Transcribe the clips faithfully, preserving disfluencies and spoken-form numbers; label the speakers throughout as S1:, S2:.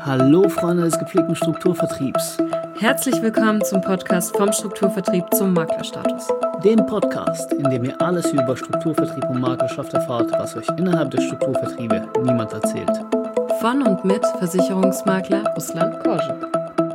S1: Hallo Freunde des gepflegten Strukturvertriebs.
S2: Herzlich willkommen zum Podcast vom Strukturvertrieb zum Maklerstatus.
S1: Dem Podcast, in dem ihr alles über Strukturvertrieb und Maklerschaft erfahrt, was euch innerhalb der Strukturvertriebe niemand erzählt.
S2: Von und mit Versicherungsmakler Ruslan Korje.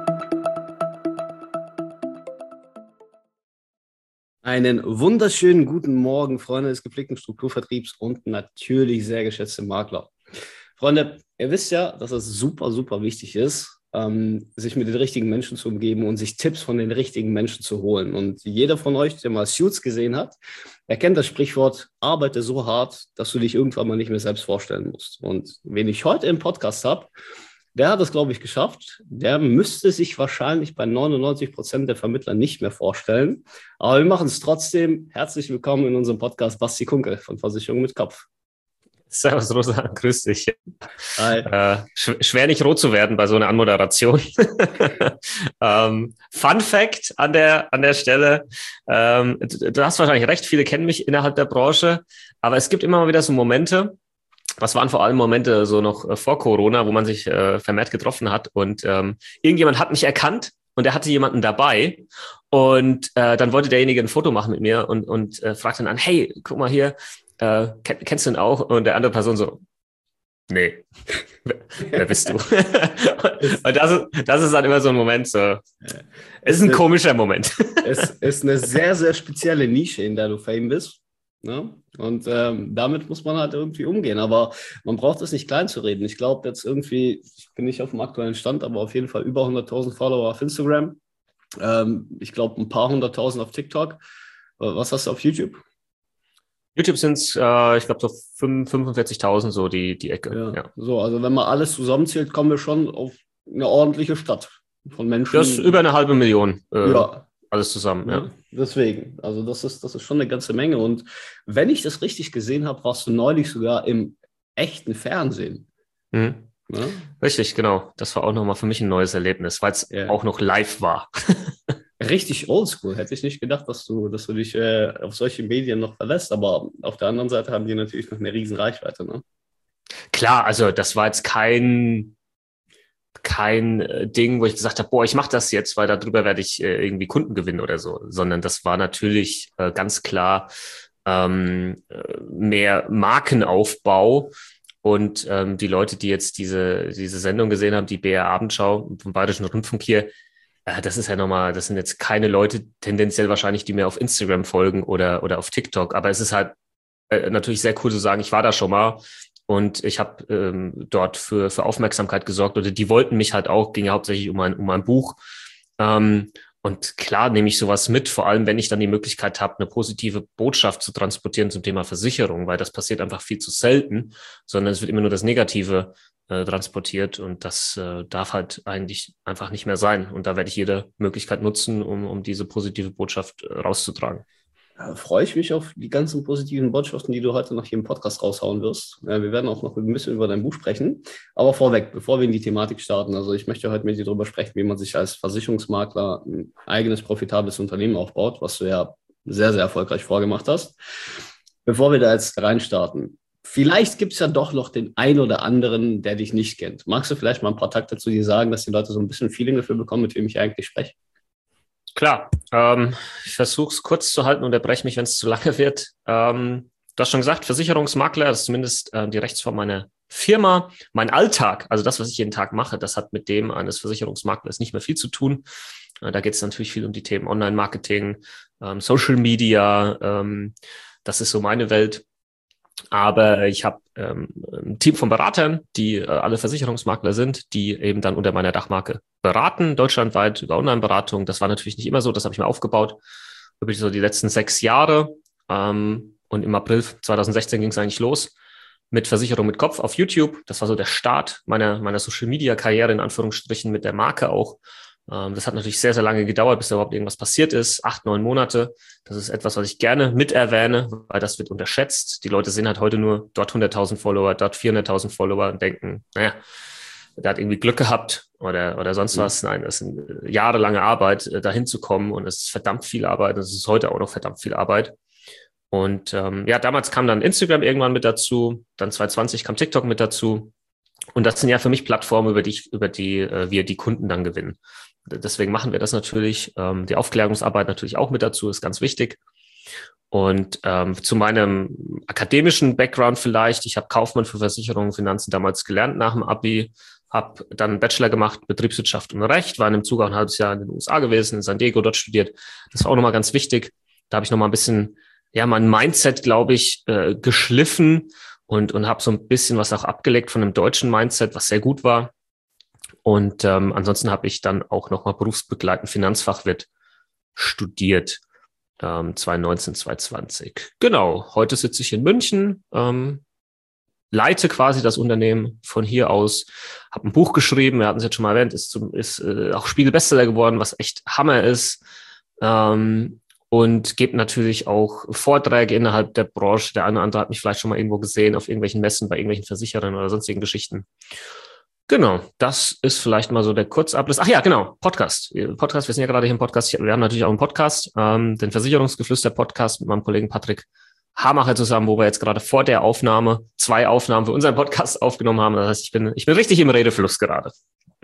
S3: Einen wunderschönen guten Morgen, Freunde des gepflegten Strukturvertriebs und natürlich sehr geschätzte Makler. Freunde, ihr wisst ja, dass es super, super wichtig ist, ähm, sich mit den richtigen Menschen zu umgeben und sich Tipps von den richtigen Menschen zu holen. Und jeder von euch, der mal Suits gesehen hat, erkennt das Sprichwort, arbeite so hart, dass du dich irgendwann mal nicht mehr selbst vorstellen musst. Und wen ich heute im Podcast habe, der hat es, glaube ich, geschafft. Der müsste sich wahrscheinlich bei neunundneunzig Prozent der Vermittler nicht mehr vorstellen. Aber wir machen es trotzdem. Herzlich willkommen in unserem Podcast Basti Kunkel von Versicherung mit Kopf.
S4: Servus, Rosa, grüß dich. Äh, sch- schwer nicht rot zu werden bei so einer Anmoderation. ähm, Fun Fact an der, an der Stelle. Ähm, du, du hast wahrscheinlich recht, viele kennen mich innerhalb der Branche, aber es gibt immer mal wieder so Momente, was waren vor allem Momente so noch äh, vor Corona, wo man sich äh, vermehrt getroffen hat und ähm, irgendjemand hat mich erkannt und er hatte jemanden dabei und äh, dann wollte derjenige ein Foto machen mit mir und, und äh, fragte dann an, hey, guck mal hier, äh, kenn, kennst du ihn auch? Und der andere Person so, nee, wer bist du? Und das ist, das ist dann immer so ein Moment, so, es ist ein komischer Moment.
S3: Es ist eine sehr, sehr spezielle Nische, in der du Fame bist. Ne? Und ähm, damit muss man halt irgendwie umgehen, aber man braucht es nicht klein zu reden. Ich glaube jetzt irgendwie, ich bin nicht auf dem aktuellen Stand, aber auf jeden Fall über hunderttausend Follower auf Instagram. Ähm, ich glaube ein paar hunderttausend auf TikTok. Was hast du auf YouTube?
S4: YouTube sind es, äh, ich glaube, so fünfundvierzigtausend, so die, die Ecke.
S3: Ja,
S4: Ja.
S3: So, also wenn man alles zusammenzählt, kommen wir schon auf eine ordentliche Stadt von Menschen.
S4: Das ist über eine halbe Million. Äh,
S3: ja.
S4: Alles zusammen, ja.
S3: Deswegen, also das ist, das ist schon eine ganze Menge. Und wenn ich das richtig gesehen habe, warst du neulich sogar im echten Fernsehen.
S4: Mhm.
S3: Ja?
S4: Richtig, genau. Das war auch nochmal für mich ein neues Erlebnis, weil es
S3: Ja.
S4: auch noch live war.
S3: Richtig oldschool. Hätte ich nicht gedacht, dass du, dass du dich äh, auf solche Medien noch verlässt. Aber auf der anderen Seite haben die natürlich noch eine riesen Reichweite. Ne?
S4: Klar, also das war jetzt kein... kein äh, Ding, wo ich gesagt habe, boah, ich mache das jetzt, weil darüber werde ich äh, irgendwie Kunden gewinnen oder so, sondern das war natürlich äh, ganz klar ähm, äh, mehr Markenaufbau und ähm, die Leute, die jetzt diese diese Sendung gesehen haben, die B R Abendschau vom Bayerischen Rundfunk hier, äh, das ist ja nochmal, das sind jetzt keine Leute tendenziell wahrscheinlich, die mir auf Instagram folgen oder oder auf TikTok, aber es ist halt äh, natürlich sehr cool zu sagen, ich war da schon mal. Und ich habe ähm, dort für, für Aufmerksamkeit gesorgt oder die wollten mich halt auch, ging ja hauptsächlich um ein, um ein Buch. Ähm, und klar nehme ich sowas mit, vor allem wenn ich dann die Möglichkeit habe, eine positive Botschaft zu transportieren zum Thema Versicherung, weil das passiert einfach viel zu selten, sondern es wird immer nur das Negative äh, transportiert und das äh, darf halt eigentlich einfach nicht mehr sein. Und da werde ich jede Möglichkeit nutzen, um, um diese positive Botschaft äh, rauszutragen.
S3: Ja, freue ich mich auf die ganzen positiven Botschaften, die du heute noch hier im Podcast raushauen wirst. Ja, wir werden auch noch ein bisschen über dein Buch sprechen. Aber vorweg, bevor wir in die Thematik starten, also ich möchte heute mit dir darüber sprechen, wie man sich als Versicherungsmakler ein eigenes profitables Unternehmen aufbaut, was du ja sehr, sehr erfolgreich vorgemacht hast. Bevor wir da jetzt reinstarten, vielleicht gibt es ja doch noch den einen oder anderen, der dich nicht kennt. Magst du vielleicht mal ein paar Takte zu dir sagen, dass die Leute so ein bisschen Feeling dafür bekommen, mit wem ich eigentlich spreche?
S4: Klar, ähm, ich versuche es kurz zu halten, unterbreche mich, wenn es zu lange wird. Ähm, du hast schon gesagt, Versicherungsmakler, das ist zumindest äh, die Rechtsform meiner Firma. Mein Alltag, also das, was ich jeden Tag mache, das hat mit dem eines Versicherungsmaklers nicht mehr viel zu tun. Äh, da geht es natürlich viel um die Themen Online-Marketing, ähm, Social Media, ähm, das ist so meine Welt. Aber ich habe ähm, ein Team von Beratern, die äh, alle Versicherungsmakler sind, die eben dann unter meiner Dachmarke beraten, deutschlandweit über Online-Beratung. Das war natürlich nicht immer so, das habe ich mir aufgebaut über so die letzten sechs Jahre. Ähm, und im April zwanzig sechzehn ging es eigentlich los mit Versicherung mit Kopf auf YouTube. Das war so der Start meiner, meiner Social-Media-Karriere, in Anführungsstrichen, mit der Marke auch. Das hat natürlich sehr, sehr lange gedauert, bis da überhaupt irgendwas passiert ist. Acht, neun Monate. Das ist etwas, was ich gerne mit erwähne, weil das wird unterschätzt. Die Leute sehen halt heute nur dort hunderttausend Follower, dort vierhunderttausend Follower und denken, naja, der hat irgendwie Glück gehabt oder, oder sonst was. Nein, das ist eine jahrelange Arbeit, dahin zu kommen und es ist verdammt viel Arbeit. Es ist heute auch noch verdammt viel Arbeit. Und ähm, ja, damals kam dann Instagram irgendwann mit dazu. Dann zwanzig zwanzig kam TikTok mit dazu. Und das sind ja für mich Plattformen, über die, ich, über die äh, wir die Kunden dann gewinnen. Deswegen machen wir das natürlich. Ähm, die Aufklärungsarbeit natürlich auch mit dazu, ist ganz wichtig. Und ähm, zu meinem akademischen Background vielleicht. Ich habe Kaufmann für Versicherungen und Finanzen damals gelernt nach dem Abi, habe dann einen Bachelor gemacht, Betriebswirtschaft und Recht, war in dem Zuge auch ein halbes Jahr in den U S A gewesen, in San Diego, dort studiert. Das war auch nochmal ganz wichtig. Da habe ich nochmal ein bisschen, ja, mein Mindset, glaube ich, äh, geschliffen und, und habe so ein bisschen was auch abgelegt von einem deutschen Mindset, was sehr gut war. Und ähm, ansonsten habe ich dann auch nochmal berufsbegleitend Finanzfachwirt studiert. zwanzig neunzehn, zwanzig zwanzig. Genau, heute sitze ich in München, ähm, leite quasi das Unternehmen von hier aus, habe ein Buch geschrieben, wir hatten es jetzt schon mal erwähnt, ist, zum, ist äh, auch Spiegel-Bestseller geworden, was echt Hammer ist, ähm, und gebe natürlich auch Vorträge innerhalb der Branche. Der eine oder andere hat mich vielleicht schon mal irgendwo gesehen, auf irgendwelchen Messen, bei irgendwelchen Versicherern oder sonstigen Geschichten. Genau, das ist vielleicht mal so der Kurzabriss. Ach ja, genau, Podcast. Podcast, wir sind ja gerade hier im Podcast. Wir haben natürlich auch einen Podcast, ähm, den Versicherungsgeflüster-Podcast mit meinem Kollegen Patrick Hamacher zusammen, wo wir jetzt gerade vor der Aufnahme zwei Aufnahmen für unseren Podcast aufgenommen haben. Das heißt, ich bin, ich bin richtig im Redefluss gerade.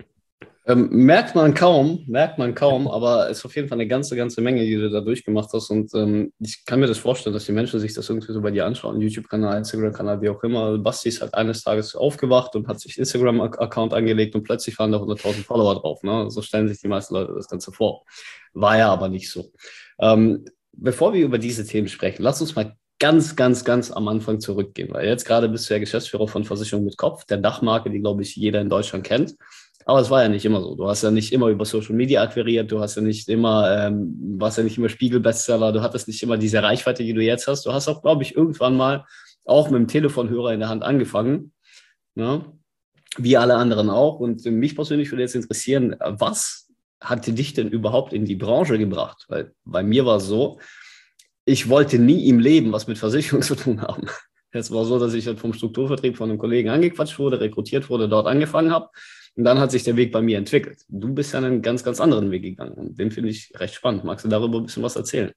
S3: Ähm, merkt man kaum, merkt man kaum, aber es ist auf jeden Fall eine ganze, ganze Menge, die du da durchgemacht hast. Und ähm, ich kann mir das vorstellen, dass die Menschen sich das irgendwie so bei dir anschauen, YouTube-Kanal, Instagram-Kanal, wie auch immer. Basti ist halt eines Tages aufgewacht und hat sich Instagram-Account angelegt und plötzlich waren da hunderttausend Follower drauf. Ne? So stellen sich die meisten Leute das Ganze vor. War ja aber nicht so. Ähm, bevor wir über diese Themen sprechen, lass uns mal ganz, ganz, ganz am Anfang zurückgehen, weil jetzt gerade bist du ja Geschäftsführer von Versicherung mit Kopf, der Dachmarke, die, glaube ich, jeder in Deutschland kennt. Aber es war ja nicht immer so. Du hast ja nicht immer über Social Media akquiriert, du hast ja nicht immer, ähm, warst ja nicht immer Spiegel-Bestseller, du hattest nicht immer diese Reichweite, die du jetzt hast. Du hast auch, glaube ich, irgendwann mal auch mit dem Telefonhörer in der Hand angefangen, ne? Wie alle anderen auch. Und mich persönlich würde jetzt interessieren, was hat dich denn überhaupt in die Branche gebracht? Weil bei mir war es so, ich wollte nie im Leben was mit Versicherung zu tun haben. Es war so, dass ich halt vom Strukturvertrieb von einem Kollegen angequatscht wurde, rekrutiert wurde, dort angefangen habe. Und dann hat sich der Weg bei mir entwickelt. Du bist ja einen ganz, ganz anderen Weg gegangen. Und den finde ich recht spannend. Magst du darüber ein bisschen was erzählen?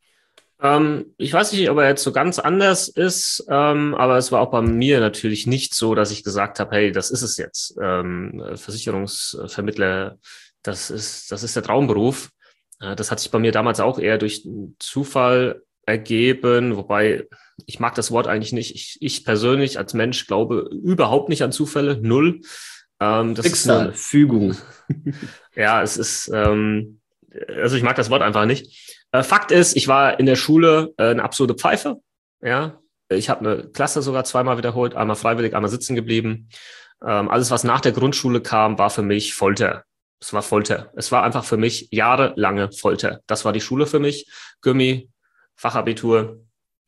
S4: Ähm, ich weiß nicht, ob er jetzt so ganz anders ist, ähm, aber es war auch bei mir natürlich nicht so, dass ich gesagt habe, hey, das ist es jetzt. Ähm, Versicherungsvermittler, das ist, das ist der Traumberuf. Äh, das hat sich bei mir damals auch eher durch Zufall ergeben, wobei ich mag das Wort eigentlich nicht. Ich, ich persönlich als Mensch glaube überhaupt nicht an Zufälle, null. Ähm, das
S3: Schicksal,
S4: ist eine
S3: Fügung.
S4: Ja, es ist, ähm, also ich mag das Wort einfach nicht. Äh, Fakt ist, ich war in der Schule äh, eine absolute Pfeife. Ja, ich habe eine Klasse sogar zweimal wiederholt, einmal freiwillig, einmal sitzen geblieben. Ähm, alles, was nach der Grundschule kam, war für mich Folter. Es war Folter. Es war einfach für mich jahrelange Folter. Das war die Schule für mich. Gummi, Fachabitur.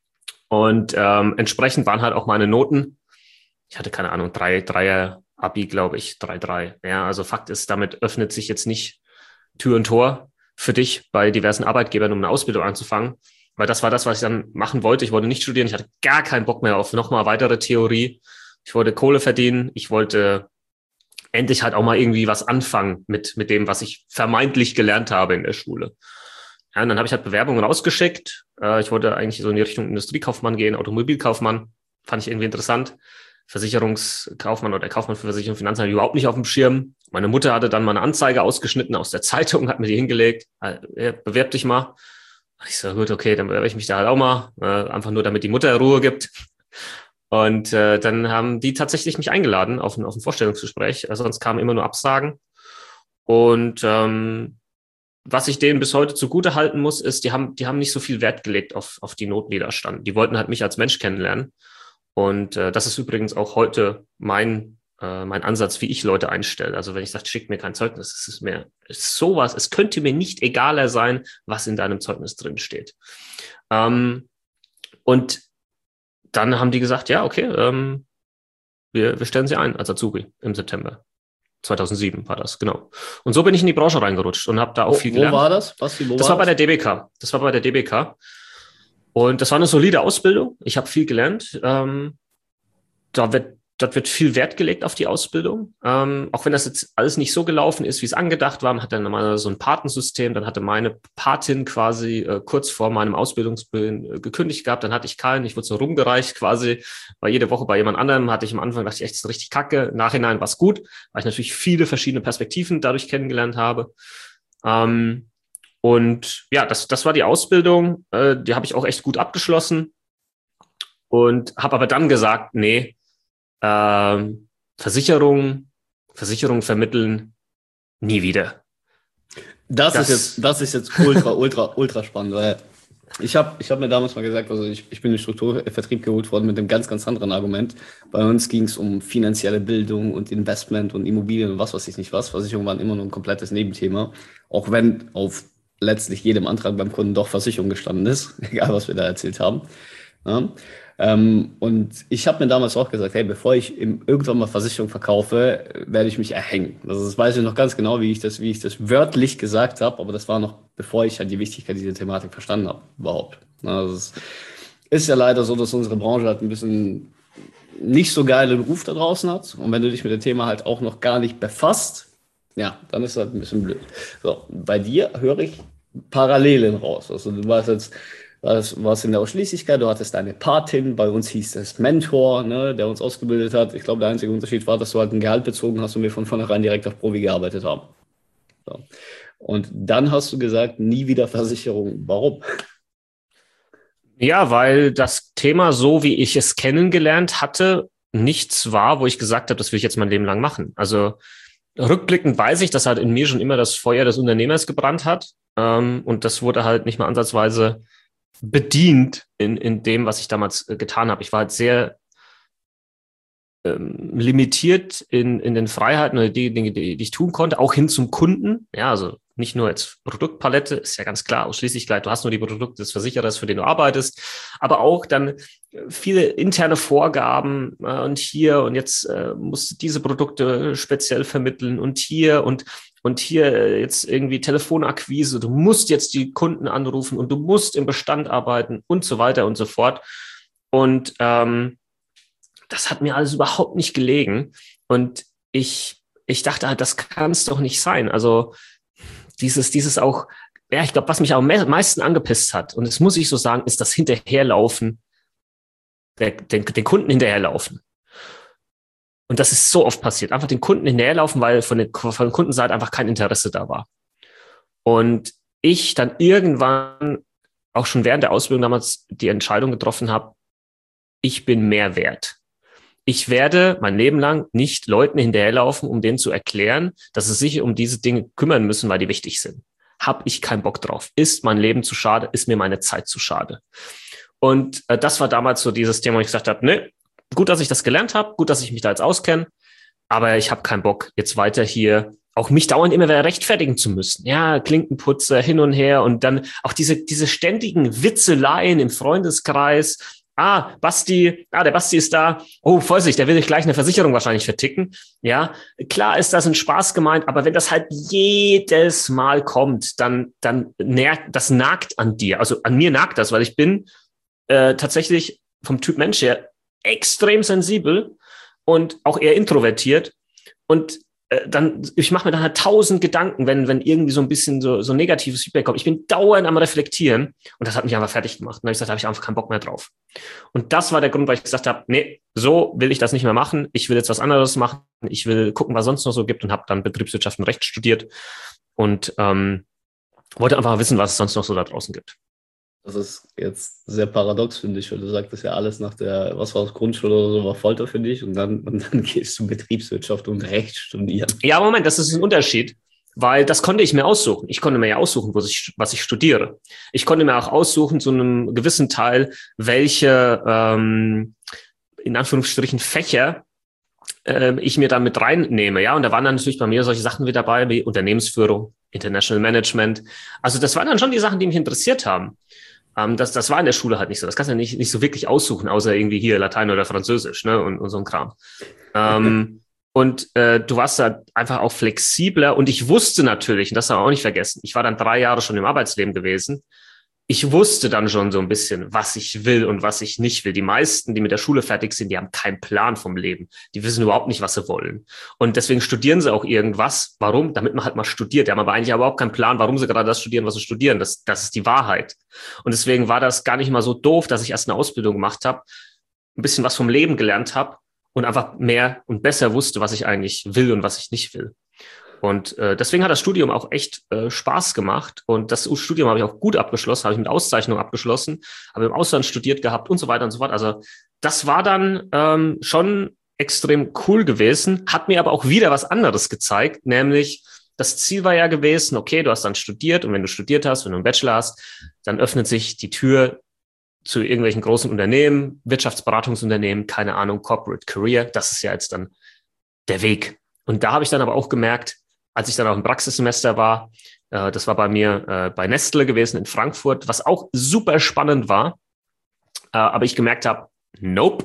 S4: Und ähm, entsprechend waren halt auch meine Noten. Ich hatte keine Ahnung, drei, Dreier Abi, glaube ich, drei drei. Ja, also Fakt ist, damit öffnet sich jetzt nicht Tür und Tor für dich bei diversen Arbeitgebern, um eine Ausbildung anzufangen. Weil das war das, was ich dann machen wollte. Ich wollte nicht studieren. Ich hatte gar keinen Bock mehr auf nochmal weitere Theorie. Ich wollte Kohle verdienen. Ich wollte endlich halt auch mal irgendwie was anfangen mit, mit dem, was ich vermeintlich gelernt habe in der Schule. Ja, und dann habe ich halt Bewerbungen rausgeschickt. Äh, ich wollte eigentlich so in die Richtung Industriekaufmann gehen, Automobilkaufmann. Fand ich irgendwie interessant. Versicherungskaufmann oder Kaufmann für Versicherung und Finanzen hatte ich überhaupt nicht auf dem Schirm. Meine Mutter hatte dann mal eine Anzeige ausgeschnitten aus der Zeitung, hat mir die hingelegt. Äh, bewerb dich mal. Ich so, gut, okay, dann bewerbe ich mich da halt auch mal. Äh, einfach nur, damit die Mutter Ruhe gibt. Und äh, dann haben die tatsächlich mich eingeladen auf ein, auf ein Vorstellungsgespräch. Also sonst kamen immer nur Absagen. Und ähm, was ich denen bis heute zugute halten muss, ist, die haben, die haben nicht so viel Wert gelegt auf, auf die Noten, die da standen. Die wollten halt mich als Mensch kennenlernen. Und äh, das ist übrigens auch heute mein, äh, mein Ansatz, wie ich Leute einstelle. Also wenn ich sage, schick mir kein Zeugnis, es ist mir ist sowas, es könnte mir nicht egaler sein, was in deinem Zeugnis drin steht. Ähm, und dann haben die gesagt, ja, okay, ähm, wir, wir stellen sie ein als Azubi im September. zweitausendsieben war das, genau. Und so bin ich in die Branche reingerutscht und habe da auch
S3: wo,
S4: viel gelernt.
S3: Wo war das? Basti, wo
S4: das
S3: war
S4: war bei
S3: das?
S4: der D B K. Das war bei der D B K. Und das war eine solide Ausbildung. Ich habe viel gelernt. Ähm, da wird dort wird viel Wert gelegt auf die Ausbildung. Ähm, auch wenn das jetzt alles nicht so gelaufen ist, wie es angedacht war. Man hat dann mal so ein Patensystem. Dann hatte meine Patin quasi äh, kurz vor meinem Ausbildungsbeginn äh, gekündigt gehabt. Dann hatte ich keinen. Ich wurde so rumgereicht quasi. War jede Woche bei jemand anderem. Hatte ich am Anfang, dachte ich echt, das ist richtig kacke. Im Nachhinein war es gut, weil ich natürlich viele verschiedene Perspektiven dadurch kennengelernt habe. Ähm, und ja, das, das war die Ausbildung. Äh, die habe ich auch echt gut abgeschlossen. Und habe aber dann gesagt, nee, ähm, Versicherung, Versicherung vermitteln, nie wieder.
S3: Das, das ist jetzt, das ist jetzt ultra, ultra, ultra spannend, weil ich habe ich hab mir damals mal gesagt, also ich, ich bin in den Strukturvertrieb geholt worden mit einem ganz, ganz anderen Argument. Bei uns ging es um finanzielle Bildung und Investment und Immobilien und was weiß ich nicht was. Versicherungen waren immer nur ein komplettes Nebenthema, auch wenn auf letztlich jedem Antrag beim Kunden doch Versicherung gestanden ist, egal was wir da erzählt haben. Ja. Ähm, und ich habe mir damals auch gesagt, hey, bevor ich im, irgendwann mal Versicherung verkaufe, werde ich mich erhängen. Also das weiß ich noch ganz genau, wie ich das, wie ich das wörtlich gesagt habe, aber das war noch, bevor ich halt die Wichtigkeit dieser Thematik verstanden habe, überhaupt. Also es ist ja leider so, dass unsere Branche halt ein bisschen nicht so geilen Ruf da draußen hat. Und wenn du dich mit dem Thema halt auch noch gar nicht befasst, ja, dann ist das halt ein bisschen blöd. So, bei dir höre ich Parallelen raus. Also du warst jetzt Du warst in der Ausschließlichkeit, du hattest deine Patin, bei uns hieß es Mentor, ne, der uns ausgebildet hat. Ich glaube, der einzige Unterschied war, dass du halt ein Gehalt bezogen hast und wir von vornherein direkt auf Provi gearbeitet haben. So. Und dann hast du gesagt, nie wieder Versicherung. Warum?
S4: Ja, weil das Thema, so wie ich es kennengelernt hatte, nichts war, wo ich gesagt habe, das will ich jetzt mein Leben lang machen. Also rückblickend weiß ich, dass halt in mir schon immer das Feuer des Unternehmers gebrannt hat. Ähm, und das wurde halt nicht mal ansatzweise bedient in, in dem, was ich damals äh, getan habe. Ich war halt sehr ähm, limitiert in, in den Freiheiten oder die Dinge, die, die ich tun konnte, auch hin zum Kunden. Ja, also nicht nur jetzt Produktpalette, ist ja ganz klar, Ausschließlichkeit, du hast nur die Produkte des Versicherers, für den du arbeitest, aber auch dann viele interne Vorgaben äh, und hier und jetzt äh, musst du diese Produkte speziell vermitteln und hier und Und hier jetzt irgendwie Telefonakquise, du musst jetzt die Kunden anrufen und du musst im Bestand arbeiten und so weiter und so fort. Und ähm, das hat mir alles überhaupt nicht gelegen. Und ich, ich dachte halt, das kann es doch nicht sein. Also dieses, dieses auch, ja, ich glaube, was mich am meisten angepisst hat, und das muss ich so sagen, ist das Hinterherlaufen, der, den, den Kunden hinterherlaufen. Und das ist so oft passiert. Einfach den Kunden hinterherlaufen, weil von der, von der Kundenseite einfach kein Interesse da war. Und ich dann irgendwann, auch schon während der Ausbildung damals, die Entscheidung getroffen habe, ich bin mehr wert. Ich werde mein Leben lang nicht Leuten hinterherlaufen, um denen zu erklären, dass sie sich um diese Dinge kümmern müssen, weil die wichtig sind. Hab ich keinen Bock drauf. Ist mein Leben zu schade? Ist mir meine Zeit zu schade? Und äh, das war damals so dieses Thema, wo ich gesagt habe, ne, gut, dass ich das gelernt habe, gut, dass ich mich da jetzt auskenne, aber ich habe keinen Bock, jetzt weiter hier auch mich dauernd immer wieder rechtfertigen zu müssen. Ja, Klinkenputzer hin und her und dann auch diese, diese ständigen Witzeleien im Freundeskreis. Ah, Basti, ah, der Basti ist da. Oh, Vorsicht, der will dich gleich eine Versicherung wahrscheinlich verticken. Ja, klar ist das ein Spaß gemeint, aber wenn das halt jedes Mal kommt, dann, dann nagt, das nagt an dir. Also an mir nagt das, weil ich bin äh, tatsächlich vom Typ Mensch her extrem sensibel und auch eher introvertiert. Und äh, dann, ich mache mir dann halt tausend Gedanken, wenn, wenn irgendwie so ein bisschen so, so negatives Feedback kommt. Ich bin dauernd am Reflektieren und das hat mich einfach fertig gemacht. Und dann habe ich gesagt, da habe ich einfach keinen Bock mehr drauf. Und das war der Grund, weil ich gesagt habe, nee, so will ich das nicht mehr machen. Ich will jetzt was anderes machen. Ich will gucken, was sonst noch so gibt und habe dann Betriebswirtschaft und Recht studiert und ähm, wollte einfach wissen, was es sonst noch so da draußen gibt.
S3: Das ist jetzt sehr paradox, finde ich, weil du sagtest ja alles nach der, was war das, Grundschule oder so, war Folter für dich und dann, und dann gehst du Betriebswirtschaft und Recht studieren.
S4: Ja, Moment, das ist ein Unterschied, weil das konnte ich mir aussuchen. Ich konnte mir ja aussuchen, was ich, was ich studiere. Ich konnte mir auch aussuchen, zu einem gewissen Teil, welche, ähm, in Anführungsstrichen, Fächer äh, ich mir da mit reinnehme. Ja, und da waren dann natürlich bei mir solche Sachen wie dabei, wie Unternehmensführung, International Management. Also das waren dann schon die Sachen, die mich interessiert haben. Ähm, das, das war in der Schule halt nicht so. Das kannst du ja nicht, nicht so wirklich aussuchen, außer irgendwie hier Latein oder Französisch, ne, und, und so ein Kram. Ähm, und äh, du warst da einfach auch flexibler. Und ich wusste natürlich, und das haben wir auch nicht vergessen, ich war dann drei Jahre schon im Arbeitsleben gewesen. ich wusste dann schon so ein bisschen, was ich will und was ich nicht will. Die meisten, die mit der Schule fertig sind, die haben keinen Plan vom Leben. Die wissen überhaupt nicht, was sie wollen. Und deswegen studieren sie auch irgendwas. Warum? Damit man halt mal studiert. Die haben aber eigentlich überhaupt keinen Plan, warum sie gerade das studieren, was sie studieren. Das, das ist die Wahrheit. Und deswegen war das gar nicht mal so doof, dass ich erst eine Ausbildung gemacht habe, ein bisschen was vom Leben gelernt habe und einfach mehr und besser wusste, was ich eigentlich will und was ich nicht will. Und äh, deswegen hat das Studium auch echt äh, Spaß gemacht. Und das Studium habe ich auch gut abgeschlossen, habe ich mit Auszeichnung abgeschlossen, habe im Ausland studiert gehabt und so weiter und so fort. Also das war dann ähm, schon extrem cool gewesen, hat mir aber auch wieder was anderes gezeigt, nämlich das Ziel war ja gewesen, okay, du hast dann studiert und wenn du studiert hast, wenn du einen Bachelor hast, dann öffnet sich die Tür zu irgendwelchen großen Unternehmen, Wirtschaftsberatungsunternehmen, keine Ahnung, Corporate Career. Das ist ja jetzt dann der Weg. Und da habe ich dann aber auch gemerkt, als ich dann auch im Praxissemester war, äh, das war bei mir äh, bei Nestle gewesen in Frankfurt, was auch super spannend war, äh, aber ich gemerkt habe, nope,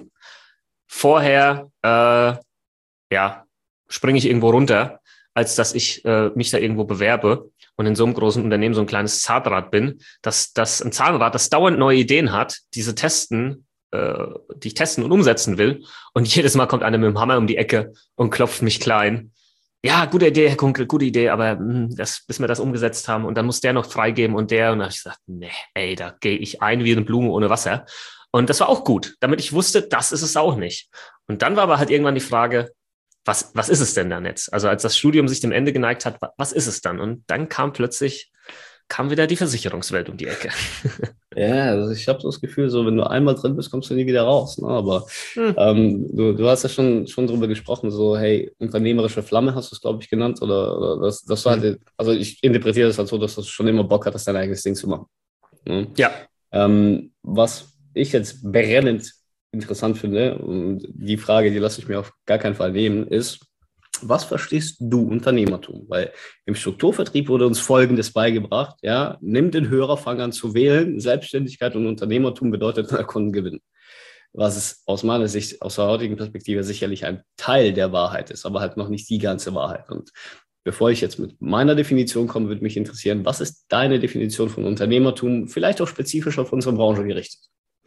S4: vorher äh, ja, springe ich irgendwo runter, als dass ich äh, mich da irgendwo bewerbe und in so einem großen Unternehmen so ein kleines Zahnrad bin, dass das ein Zahnrad, das dauernd neue Ideen hat, diese testen, äh, die ich testen und umsetzen will, und jedes Mal kommt einer mit dem Hammer um die Ecke und klopft mich klein. Ja, gute Idee, Herr Kunkel, gute Idee, aber mh, das, bis wir das umgesetzt haben und dann muss der noch freigeben und der, und da habe ich gesagt, nee, ey, da gehe ich ein wie eine Blume ohne Wasser. Und das war auch gut, damit ich wusste, das ist es auch nicht. Und dann war aber halt irgendwann die Frage, was, was ist es denn dann jetzt? Also als das Studium sich dem Ende geneigt hat, was ist es dann? Und dann kam plötzlich, kam wieder die Versicherungswelt um die Ecke.
S3: Ja, also ich habe so das Gefühl, so wenn du einmal drin bist, kommst du nie wieder raus. Ne? Aber hm. ähm, du, du hast ja schon, schon drüber gesprochen, so hey, unternehmerische Flamme hast du es, glaube ich, genannt. Oder, oder das, das war hm. halt, also ich interpretiere das halt so, dass du schon immer Bock hattest, dein eigenes Ding zu machen. Ne?
S4: Ja.
S3: Ähm, was ich jetzt brennend interessant finde, und die Frage, die lasse ich mir auf gar keinen Fall nehmen, ist, was verstehst du Unternehmertum? Weil im Strukturvertrieb wurde uns Folgendes beigebracht, ja, nimm den Hörer, fang an zu wählen, Selbstständigkeit und Unternehmertum bedeutet Kunden was es aus meiner Sicht, aus der heutigen Perspektive sicherlich ein Teil der Wahrheit ist, aber halt noch nicht die ganze Wahrheit. Und bevor ich jetzt mit meiner Definition komme, würde mich interessieren, was ist deine Definition von Unternehmertum, vielleicht auch spezifisch auf unsere Branche gerichtet?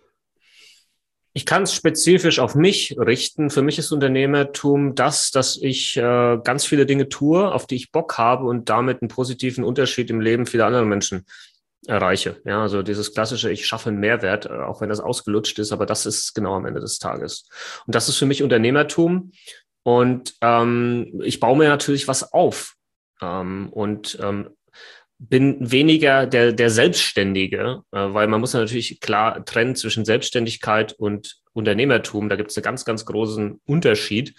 S4: Ich kann es spezifisch auf mich richten. Für mich ist Unternehmertum das, dass ich äh, ganz viele Dinge tue, auf die ich Bock habe und damit einen positiven Unterschied im Leben vieler anderer Menschen erreiche. Ja, also dieses klassische, ich schaffe einen Mehrwert, äh, auch wenn das ausgelutscht ist, aber das ist genau am Ende des Tages. Und das ist für mich Unternehmertum. Und ähm, ich baue mir natürlich was auf. Ähm, und ähm, bin weniger der, der Selbstständige, äh, weil man muss ja natürlich klar trennen zwischen Selbstständigkeit und Unternehmertum. Da gibt es einen ganz, ganz großen Unterschied,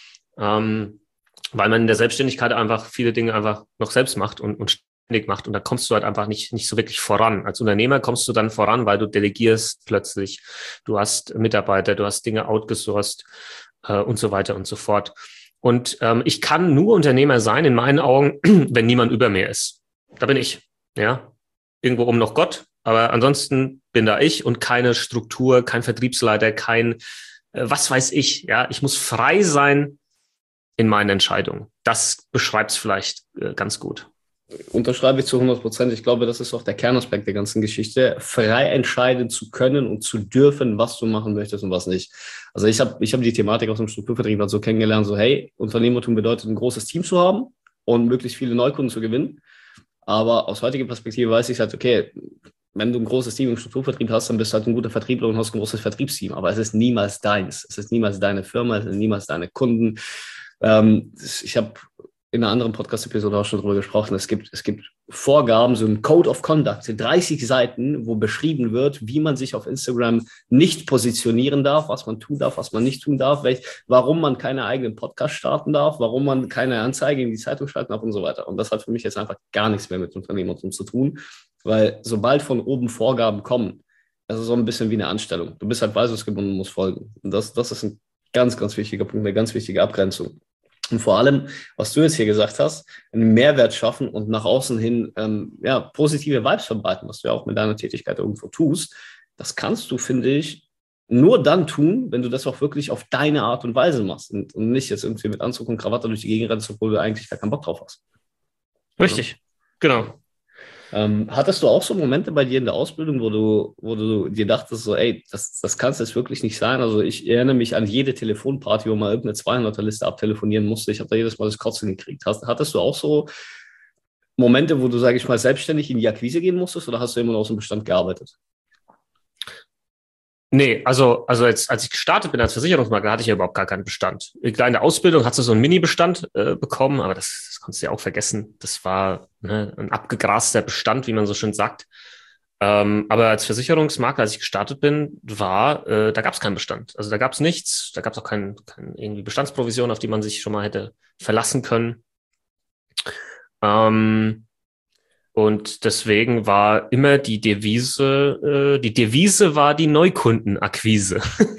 S4: ähm, weil man in der Selbstständigkeit einfach viele Dinge einfach noch selbst macht und, und ständig macht. Und da kommst du halt einfach nicht, nicht so wirklich voran. Als Unternehmer kommst du dann voran, weil du delegierst plötzlich. Du hast Mitarbeiter, du hast Dinge outgesourced äh, und so weiter und so fort. Und ähm, ich kann nur Unternehmer sein, in meinen Augen, wenn niemand über mir ist. Da bin ich, ja, irgendwo oben noch Gott, aber ansonsten bin da ich und keine Struktur, kein Vertriebsleiter, kein, äh, was weiß ich, ja, ich muss frei sein in meinen Entscheidungen. Das beschreibt es vielleicht äh, ganz gut.
S3: Unterschreibe ich zu hundert Prozent. Ich glaube, das ist auch der Kernaspekt der ganzen Geschichte, frei entscheiden zu können und zu dürfen, was du machen möchtest und was nicht. Also ich habe ich hab die Thematik aus dem Strukturvertrieb halt so kennengelernt, so hey, Unternehmertum bedeutet, ein großes Team zu haben und möglichst viele Neukunden zu gewinnen. Aber aus heutiger Perspektive weiß ich halt, okay, wenn du ein großes Team im Strukturvertrieb hast, dann bist du halt ein guter Vertriebler und hast ein großes Vertriebsteam. Aber es ist niemals deins. Es ist niemals deine Firma, es sind niemals deine Kunden. Ähm, ich habe in einer anderen Podcast-Episode auch schon darüber gesprochen. Es gibt, es gibt Vorgaben, so ein Code of Conduct, dreißig Seiten, wo beschrieben wird, wie man sich auf Instagram nicht positionieren darf, was man tun darf, was man nicht tun darf, welch, warum man keine eigenen Podcasts starten darf, warum man keine Anzeige in die Zeitung schalten darf und so weiter. Und das hat für mich jetzt einfach gar nichts mehr mit Unternehmertum zu tun, weil sobald von oben Vorgaben kommen, das ist so ein bisschen wie eine Anstellung. Du bist halt weisungsgebunden und musst folgen. Und das, das ist ein ganz, ganz wichtiger Punkt, eine ganz wichtige Abgrenzung. Und vor allem, was du jetzt hier gesagt hast, einen Mehrwert schaffen und nach außen hin ähm, ja, positive Vibes verbreiten, was du ja auch mit deiner Tätigkeit irgendwo tust, das kannst du, finde ich, nur dann tun, wenn du das auch wirklich auf deine Art und Weise machst und, und nicht jetzt irgendwie mit Anzug und Krawatte durch die Gegend rennst, obwohl du eigentlich gar keinen Bock drauf hast.
S4: Richtig, ja. Genau.
S3: Ähm, hattest du auch so Momente bei dir in der Ausbildung, wo du, wo du dir dachtest, so, ey, das, das kann es jetzt wirklich nicht sein? Also ich erinnere mich an jede Telefonparty, wo man irgendeine zweihunderter-Liste abtelefonieren musste. Ich habe da jedes Mal das Kotzen gekriegt. Hast, hattest du auch so Momente, wo du, sage ich mal, selbstständig in die Akquise gehen musstest oder hast du immer noch aus dem Bestand gearbeitet?
S4: Nee, also, also jetzt, als ich gestartet bin als Versicherungsmakler, hatte ich ja überhaupt gar keinen Bestand. In der Ausbildung hast du so einen Mini-Bestand äh, bekommen, aber das, das konntest du ja auch vergessen. Das war ne, ein abgegraster Bestand, wie man so schön sagt. Ähm, aber als Versicherungsmakler, als ich gestartet bin, war, äh, da gab es keinen Bestand. Also da gab es nichts, da gab es auch kein, kein irgendwie Bestandsprovision, auf die man sich schon mal hätte verlassen können. Ähm, Und deswegen war immer die Devise, äh, die Devise war die Neukundenakquise.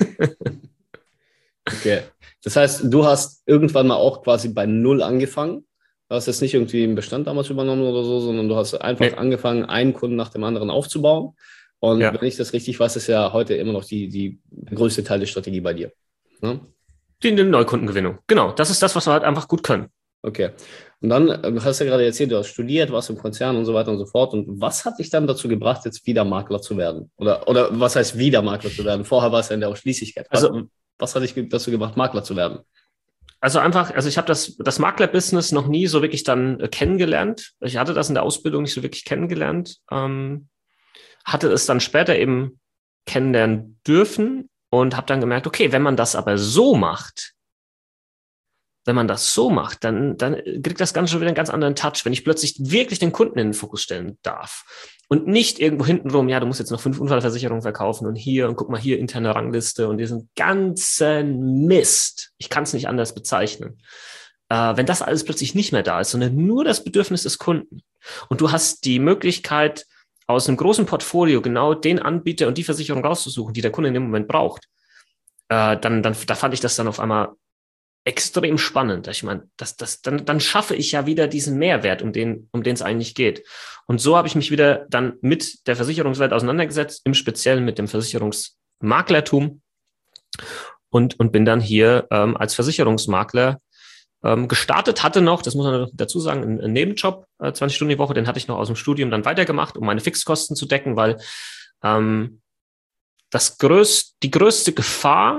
S3: Okay. Das heißt, du hast irgendwann mal auch quasi bei Null angefangen. Du hast jetzt nicht irgendwie einen Bestand damals übernommen oder so, sondern du hast einfach nee. angefangen, einen Kunden nach dem anderen aufzubauen. Und ja. wenn ich das richtig weiß, ist ja heute immer noch die, die größte Teil der Strategie bei dir. Ne?
S4: Die, die Neukundengewinnung. Genau, das ist das, was wir halt einfach gut können.
S3: Okay. Und dann, du hast ja gerade erzählt, du hast studiert, warst im Konzern und so weiter und so fort. Und was hat dich dann dazu gebracht, jetzt wieder Makler zu werden? Oder, oder was heißt wieder Makler zu werden? Vorher war es ja in der Ausschließlichkeit. Also, was hat dich dazu gebracht, Makler zu werden?
S4: Also einfach, also ich habe das, das Makler-Business noch nie so wirklich dann äh, kennengelernt. Ich hatte das in der Ausbildung nicht so wirklich kennengelernt. Ähm, hatte es dann später eben kennenlernen dürfen und habe dann gemerkt, okay, wenn man das aber so macht, wenn man das so macht, dann, dann kriegt das Ganze schon wieder einen ganz anderen Touch, wenn ich plötzlich wirklich den Kunden in den Fokus stellen darf und nicht irgendwo hintenrum, ja, du musst jetzt noch fünf Unfallversicherungen verkaufen und hier und guck mal hier interne Rangliste und diesen ganzen Mist. Ich kann es nicht anders bezeichnen. Äh, wenn das alles plötzlich nicht mehr da ist, sondern nur das Bedürfnis des Kunden und du hast die Möglichkeit, aus einem großen Portfolio genau den Anbieter und die Versicherung rauszusuchen, die der Kunde in dem Moment braucht, äh, dann, dann, da fand ich das dann auf einmal extrem spannend. Ich meine, das, das, dann, dann schaffe ich ja wieder diesen Mehrwert, um den, um den es eigentlich geht. Und so habe ich mich wieder dann mit der Versicherungswelt auseinandergesetzt, im Speziellen mit dem Versicherungsmaklertum und, und bin dann hier ähm, als Versicherungsmakler ähm, gestartet, hatte noch, das muss man dazu sagen, einen, einen Nebenjob, äh, zwanzig Stunden die Woche, den hatte ich noch aus dem Studium dann weitergemacht, um meine Fixkosten zu decken, weil ähm, das größte, die größte Gefahr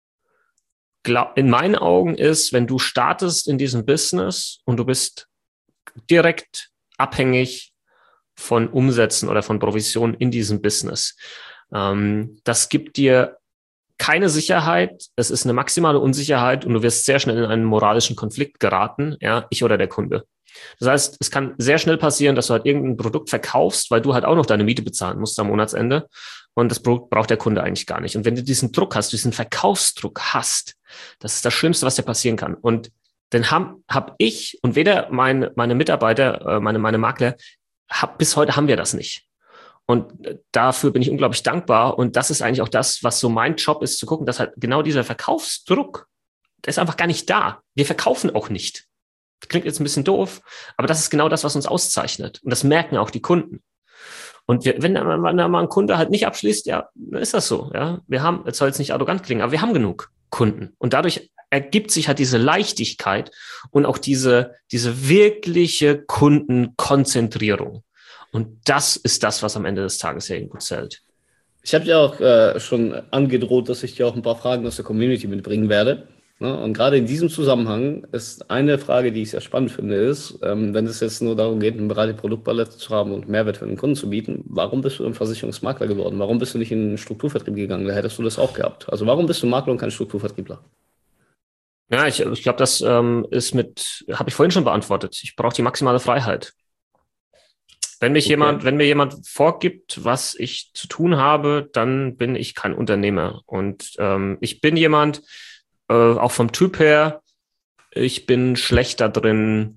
S4: in meinen Augen ist, wenn du startest in diesem Business und du bist direkt abhängig von Umsätzen oder von Provisionen in diesem Business. Ähm, das gibt dir keine Sicherheit, es ist eine maximale Unsicherheit und du wirst sehr schnell in einen moralischen Konflikt geraten, ja, ich oder der Kunde. Das heißt, es kann sehr schnell passieren, dass du halt irgendein Produkt verkaufst, weil du halt auch noch deine Miete bezahlen musst am Monatsende. Und das Produkt braucht der Kunde eigentlich gar nicht. Und wenn du diesen Druck hast, diesen Verkaufsdruck hast, das ist das Schlimmste, was dir passieren kann. Und den habe hab ich und weder mein, meine Mitarbeiter, meine, meine Makler, hab, bis heute haben wir das nicht. Und dafür bin ich unglaublich dankbar. Und das ist eigentlich auch das, was so mein Job ist, zu gucken, dass halt genau dieser Verkaufsdruck, der ist einfach gar nicht da. Wir verkaufen auch nicht. Das klingt jetzt ein bisschen doof, aber das ist genau das, was uns auszeichnet. Und das merken auch die Kunden. Und wir, wenn da mal, mal ein Kunde halt nicht abschließt, ja, dann ist das so. Ja, wir haben, jetzt soll es nicht arrogant klingen, aber wir haben genug Kunden. Und dadurch ergibt sich halt diese Leichtigkeit und auch diese, diese wirkliche Kundenkonzentrierung. Und das ist das, was am Ende des Tages ja gut zählt.
S3: Ich habe dir auch äh, schon angedroht, dass ich dir auch ein paar Fragen aus der Community mitbringen werde. Und gerade in diesem Zusammenhang ist eine Frage, die ich sehr spannend finde, ist, ähm, wenn es jetzt nur darum geht, eine breite Produktpalette zu haben und Mehrwert für den Kunden zu bieten, warum bist du ein Versicherungsmakler geworden? Warum bist du nicht in den Strukturvertrieb gegangen? Da hättest du das auch gehabt. Also warum bist du Makler und kein Strukturvertriebler?
S4: Ja, ich, ich glaube, das ähm, ist mit, habe ich vorhin schon beantwortet. Ich brauche die maximale Freiheit. Wenn mich okay. jemand, wenn mir jemand vorgibt, was ich zu tun habe, dann bin ich kein Unternehmer. Und ähm, ich bin jemand, Äh, auch vom Typ her, ich bin schlechter drin,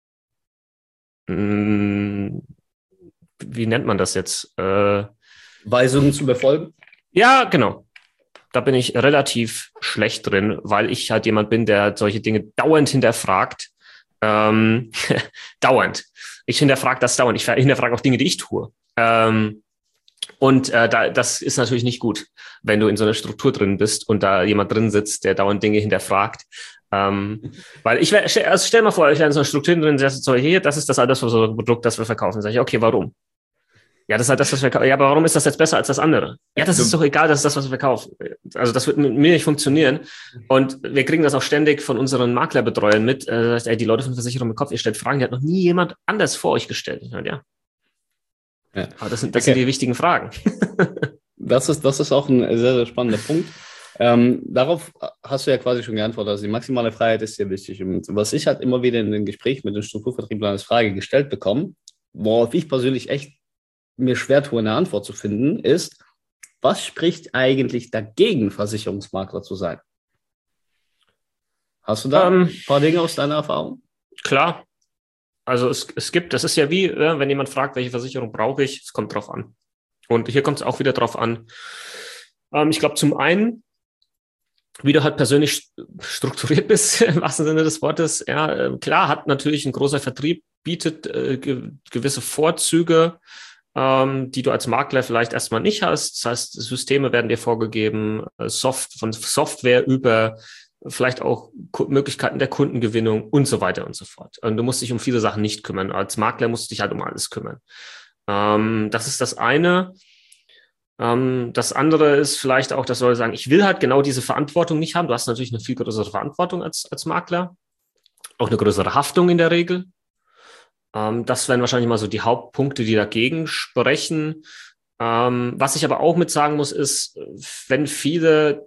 S4: mh, wie nennt man das jetzt? Äh,
S3: Weisungen zu befolgen?
S4: Ja, genau. Da bin ich relativ schlecht drin, weil ich halt jemand bin, der solche Dinge dauernd hinterfragt. Ähm, dauernd. Ich hinterfrage das dauernd. Ich hinterfrage auch Dinge, die ich tue. Ähm, Und äh, da, das ist natürlich nicht gut, wenn du in so einer Struktur drin bist und da jemand drin sitzt, der dauernd Dinge hinterfragt. Ähm, weil ich, also stell mal vor, ich wäre in so einer Struktur drin, so hier, das ist das altersvorsorge Produkt, das wir verkaufen. Sag ich, okay, warum? Ja, das ist halt das, was wir verkaufen. Ja, aber warum ist das jetzt besser als das andere? Ja, das ist doch egal, das ist das, was wir verkaufen. Also das wird mit mir nicht funktionieren. Und wir kriegen das auch ständig von unseren Maklerbetreuern mit. Äh, das heißt, ey, die Leute von Versicherung mit Kopf, ihr stellt Fragen, die hat noch nie jemand anders vor euch gestellt. Ich meine, ja. ja. Aber das sind, das okay. sind die wichtigen Fragen.
S3: Das ist, das ist auch ein sehr, sehr spannender Punkt. Ähm, darauf hast du ja quasi schon geantwortet. Also die maximale Freiheit ist sehr wichtig. Und was ich halt immer wieder in den Gesprächen mit den Strukturvertrieblern als Frage gestellt bekomme, worauf ich persönlich echt mir schwer tue, eine Antwort zu finden, ist, was spricht eigentlich dagegen, Versicherungsmakler zu sein? Hast du da ähm, ein paar Dinge aus deiner Erfahrung?
S4: Klar. Also es, es gibt, das ist ja wie, wenn jemand fragt, welche Versicherung brauche ich, es kommt drauf an. Und hier kommt es auch wieder drauf an. Ähm, ich glaube, zum einen, wie du halt persönlich strukturiert bist, im wahrsten Sinne des Wortes, ja, klar, hat natürlich ein großer Vertrieb, bietet äh, ge- gewisse Vorzüge, ähm, die du als Makler vielleicht erstmal nicht hast. Das heißt, Systeme werden dir vorgegeben, äh, Soft- von Software über vielleicht auch K- Möglichkeiten der Kundengewinnung und so weiter und so fort. Und du musst dich um viele Sachen nicht kümmern. Als Makler musst du dich halt um alles kümmern. Ähm, das ist das eine. Ähm, das andere ist vielleicht auch, dass Leute sagen, ich will halt genau diese Verantwortung nicht haben. Du hast natürlich eine viel größere Verantwortung als, als Makler. Auch eine größere Haftung in der Regel. Ähm, das wären wahrscheinlich mal so die Hauptpunkte, die dagegen sprechen. Ähm, was ich aber auch mit sagen muss, ist, wenn viele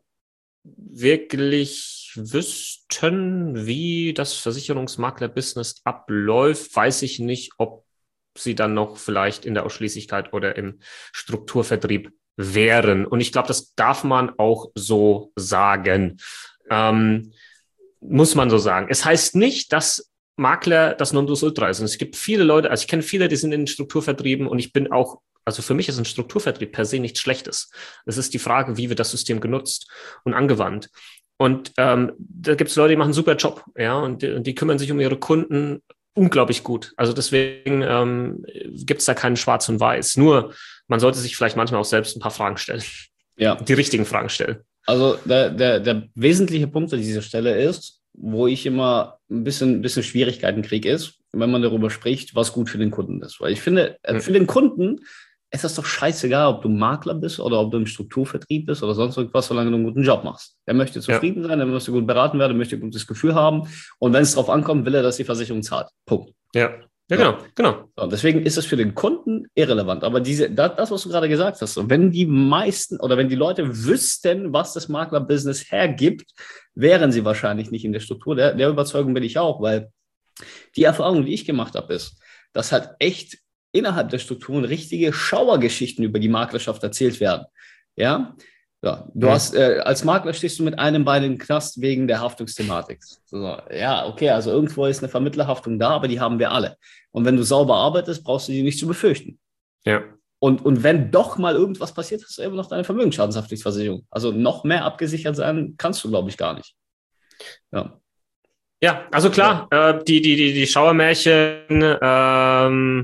S4: wirklich wüssten, wie das Versicherungsmakler-Business abläuft, weiß ich nicht, ob sie dann noch vielleicht in der Ausschließlichkeit oder im Strukturvertrieb wären. Und ich glaube, das darf man auch so sagen. Ähm, muss man so sagen. Es heißt nicht, dass Makler das Nonplusultra ist. Und es gibt viele Leute, also ich kenne viele, die sind in den Strukturvertrieben und ich bin auch, also für mich ist ein Strukturvertrieb per se nichts Schlechtes. Es ist die Frage, wie wird das System genutzt und angewandt. Und ähm, da gibt es Leute, die machen einen super Job, ja, und die, und die kümmern sich um ihre Kunden unglaublich gut. Also deswegen ähm, gibt es da keinen Schwarz und Weiß. Nur, man sollte sich vielleicht manchmal auch selbst ein paar Fragen stellen. Ja. Die richtigen Fragen stellen.
S3: Also der, der, der wesentliche Punkt an dieser Stelle ist, wo ich immer ein bisschen, ein bisschen Schwierigkeiten kriege, ist, wenn man darüber spricht, was gut für den Kunden ist. Weil ich finde, mhm. für den Kunden ist das doch scheißegal, ob du Makler bist oder ob du im Strukturvertrieb bist oder sonst irgendwas, solange du einen guten Job machst. Er möchte zufrieden ja. sein, er möchte gut beraten werden, er möchte ein gutes Gefühl haben. Und wenn es darauf ankommt, will er, dass die Versicherung zahlt. Punkt.
S4: Ja. Ja, genau, genau.
S3: So, deswegen ist es für den Kunden irrelevant. Aber diese, das, das, was du gerade gesagt hast, so, wenn die meisten oder wenn die Leute wüssten, was das Makler-Business hergibt, wären sie wahrscheinlich nicht in der Struktur. Der, der Überzeugung bin ich auch, weil die Erfahrung, die ich gemacht habe, ist, dass halt echt innerhalb der Strukturen richtige Schauergeschichten über die Maklerschaft erzählt werden. Ja, ja, du ja. hast, äh, als Makler stehst du mit einem Bein im Knast wegen der Haftungsthematik. So, ja, okay, also irgendwo ist eine Vermittlerhaftung da, aber die haben wir alle. Und wenn du sauber arbeitest, brauchst du die nicht zu befürchten.
S4: Ja.
S3: Und, und wenn doch mal irgendwas passiert, hast du immer noch deine Vermögensschadenshaftpflichtversicherung. Also noch mehr abgesichert sein kannst du, glaube ich, gar nicht. Ja.
S4: Ja, also klar, ja. äh, die, die, die, die Schauermärchen, ähm,